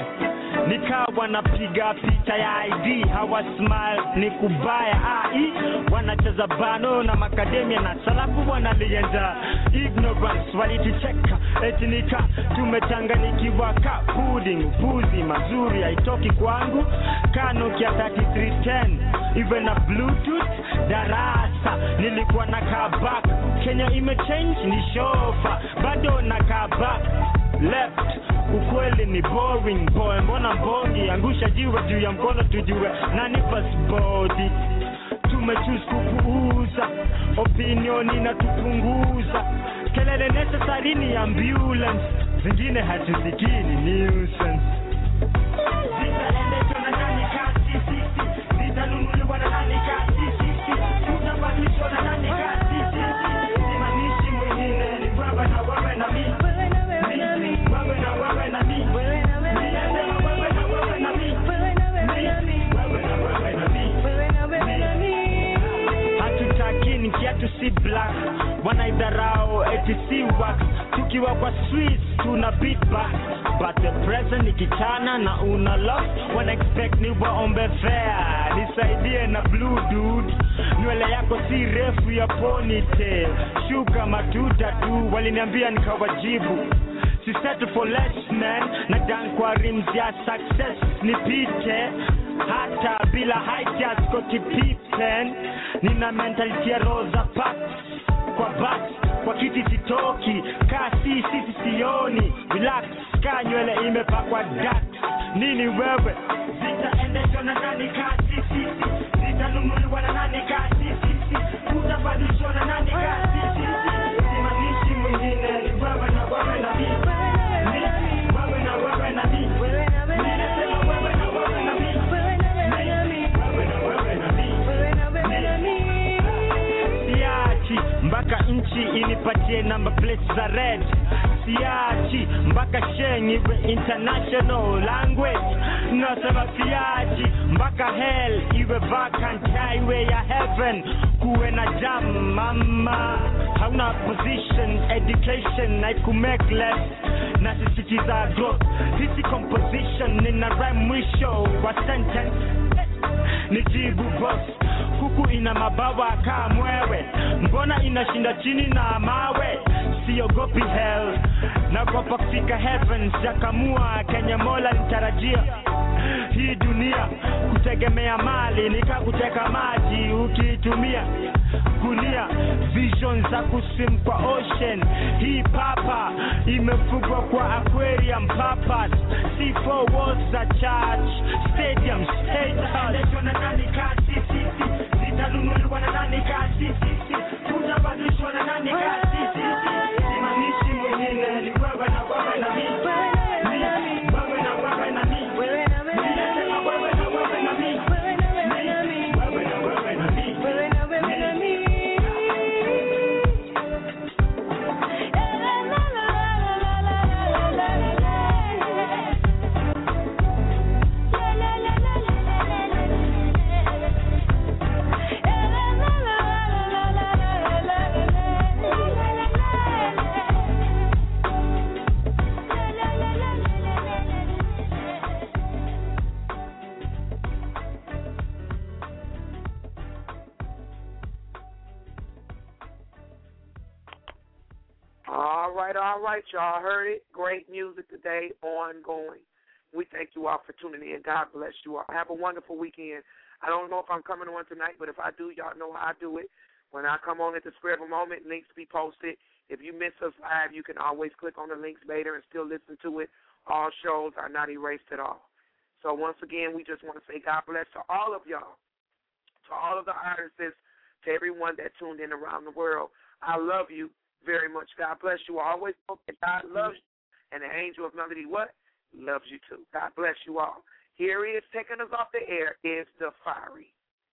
nikawa napiga picha ya I D, hawa smile ni kubaya ai. Wanacheza bano na makademia na salafu wanalienza. Ignorance walitucheka, eti nika tumechanganikiwa ka pudding. Buzi mazuri haitoki kwangu, Kano kia thirty-three ten, even na Bluetooth darasa. Nilikuwa na kabak, Kenya imechange ni shofa, bado na kabak. Left, ukweli ni boring boy, mbona mbongi, angusha jiwe juu ya mkono tujue nani first body. Tumechoose kupuuza, opinion inatupunguza, kelele necessary ni ambulance. zingine hatusikii ni nuisance. Zitaendeshwa na nani kasi sisi, zitanunuliwa na nani kasi sisi, tutabadilishwa na nani kasi sisi. Simamishi mwingine ni wewe na wewe na mimi, wewe na wewe na mimi, wewe na wewe na mimi, wewe na wewe na mimi, wewe na wewe na mimi. Hatutaki ni kiatu si black, wanaidharau eti si wax. Tukiwa kwa Swiss tuna beatback, but the present ni kichana na una love. Wana expect ni waombe fair, nisaidie na blue dude. Nywele yako si refu ya ponytail, shuka matuta tu, waliniambia nikawajibu. Si settle for less man, na dan kwa rims ya success nipite. Hata bila height ya Scottie Pippen, nina mentality ya Rosa Parks. Kwa back, kwa kiti sitoki, kasi sisi sioni. Relax, ka nywele imepakwa dax. Nini wewe? Zitaendeshwa na nani kasi sisi, zitanunuliwa na nani kasi sisi, tutabadilishwa na nani kasi sisi. Simamishi mwingine ni wewe na wewe na mimi, wewe na wewe na mimi, ninasema wewe na wewe na mimi, wewe na wewe na mimi. Siachi mpaka nchi inipatie number plates za red. Siachi mpaka sheng iwe international language. Nasema siachi mpaka hell iwe vacant highway ya heaven. Kuwe na jam mama, hauna position, education haiku make less. Na sisitiza growth, hisi composition nina rhyme mwisho wa sentence. Nijibu boss, kuku ina mabawa kaa mwewe, mbona inashinda chini na mawe? Siogopi hell, nagopa kufika heaven. Siakamua Kenya Mola nitarajia hii dunia, kutegemea mali nika kuteka maji ukiitumia kulia. Vision za kuswim kwa ocean, hii papa imefugwa kwa aquarium papas. C four walls za church, stadium, state house. Na nani kasi sisi, zitanunuliwa na nani kasi sisi, tutabadilishwa na nani kasi sisi. Simamishi mwingine ni wewe na wewe na mimi, wewe na wewe na mimi, ninasema wewe na wewe na mimi, wewe na wewe na mimi, wewe na wewe na mimi. All right, all right, y'all heard it. Great music today, ongoing. We thank you all for tuning in. God bless you all. Have a wonderful weekend. I don't know if I'm coming on tonight, but if I do, y'all know how I do it. When I come on at the spur of a moment, links be posted. If you miss us live, you can always click on the links later and still listen to it. All shows are not erased at all. So once again, we just want to say God bless to all of y'all, to all of the artists, to everyone that tuned in around the world. I love you very much. God bless you. Always hope that God loves you, and the angel of melody what? Loves you too. God bless you all. Here he is taking us off the air is the Fiery.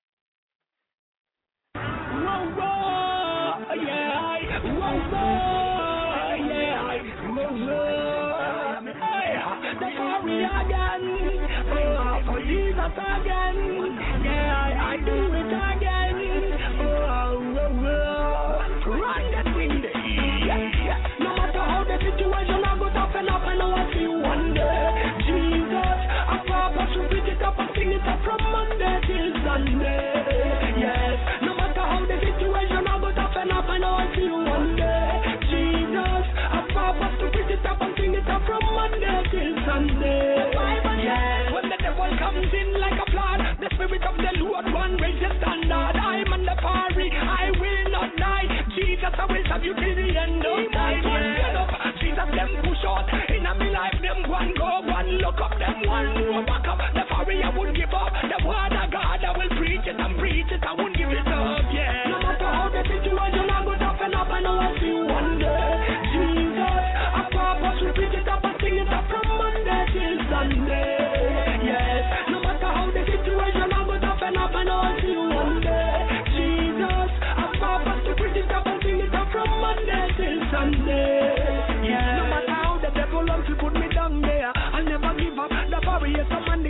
Whoa, whoa, yeah, whoa, whoa, yeah, whoa, whoa, hey, the Fiery again, oh, for Jesus again, yeah, I do it again, oh, whoa, whoa, right that window, yeah, yeah, no matter how the situation I go up and up, I know I see one day, Jesus, I purpose to pick it up and sing it up from Monday till Sunday, yes, no matter how the situation I go up and up, I know I see one day, Jesus, I purpose to pick it up and sing it up from Monday till Sunday, yes, when the devil comes in like a flood, the spirit of the Lord one raise the standard, I'm on the Fiery, I will not die, Jesus, I will serve you till the end of time, get up, Jesus, them push out, in a me life, them one go, one look up, them one go back up, the Fiery I won't give up, the word of God, I will preach it and preach it, I won't give it up, yeah, no matter how the situation I go up and up, I know I see one day, Jesus, I purpose to preach it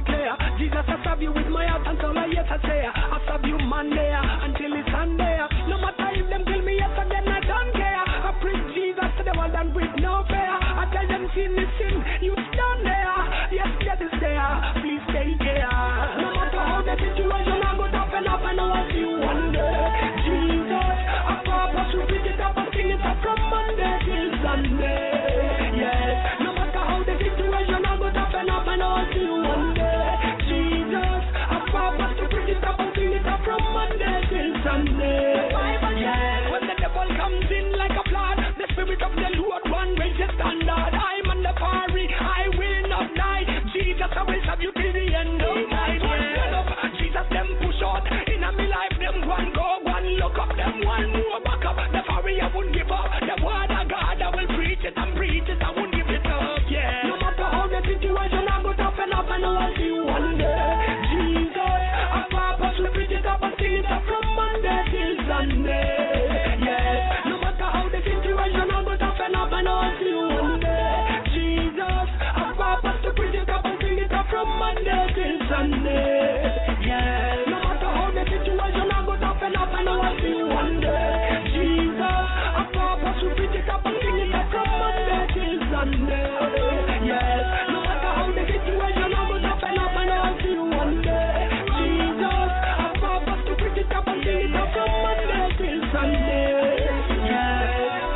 declare, Jesus, I serve you with my heart and soul, yes I say, I serve you Monday until it's Sunday. No matter if them kill me, yes again I don't care. I preach Jesus to the world and with no fear. I tell them sin is sin, you stand there. Yes, God is there, please take care. No matter how the situation I go up and up, I know I see you one day. Jesus, I purpose to pick it up and sing it up from Monday till Sunday. Yes, no matter how the situation I go up and up, I know I see you one day. Jesus, I purpose to pick it up and sing it up from Monday till Sunday. Yes, when the devil comes in like a flood, the spirit of the Lord one raise the standard. I'm on the party, I will not die. Jesus, I will serve you till the end of my days. Jesus, them push out in a me life, them one go, one look up, them one move back up. The fiery I won't give up. The word of God, I will preach it and preach it, I won't give it up. Yeah. No matter how the situation I go tough and up, I know I'll see you one day. Jesus, I purpose to preach it up and sing it up from Monday till Sunday. Yes. No matter how the situation I go tough and up, I know I'll see you one day. Jesus, I purpose to preach it up and sing it up from Monday till Sunday. Yes. No matter how the situation I go tough and up, I know I'll see you one day. Jesus, I purpose to preach it up and sing it up from Monday till Sunday. Yes. No matter how the situation I go tough and up, I know I'll see you one day. Jesus, I purpose to preach it up and sing it up from Monday till Sunday. Yes.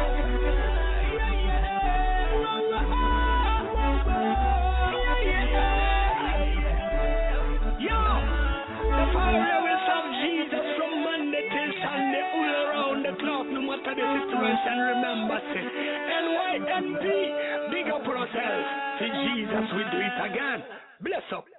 Yo, the fire will serve Jesus from Monday till Sunday, all around the clock, no matter the situation. Remember, say, N Y N P, big up ourselves. See Jesus, we do it again. Bless up.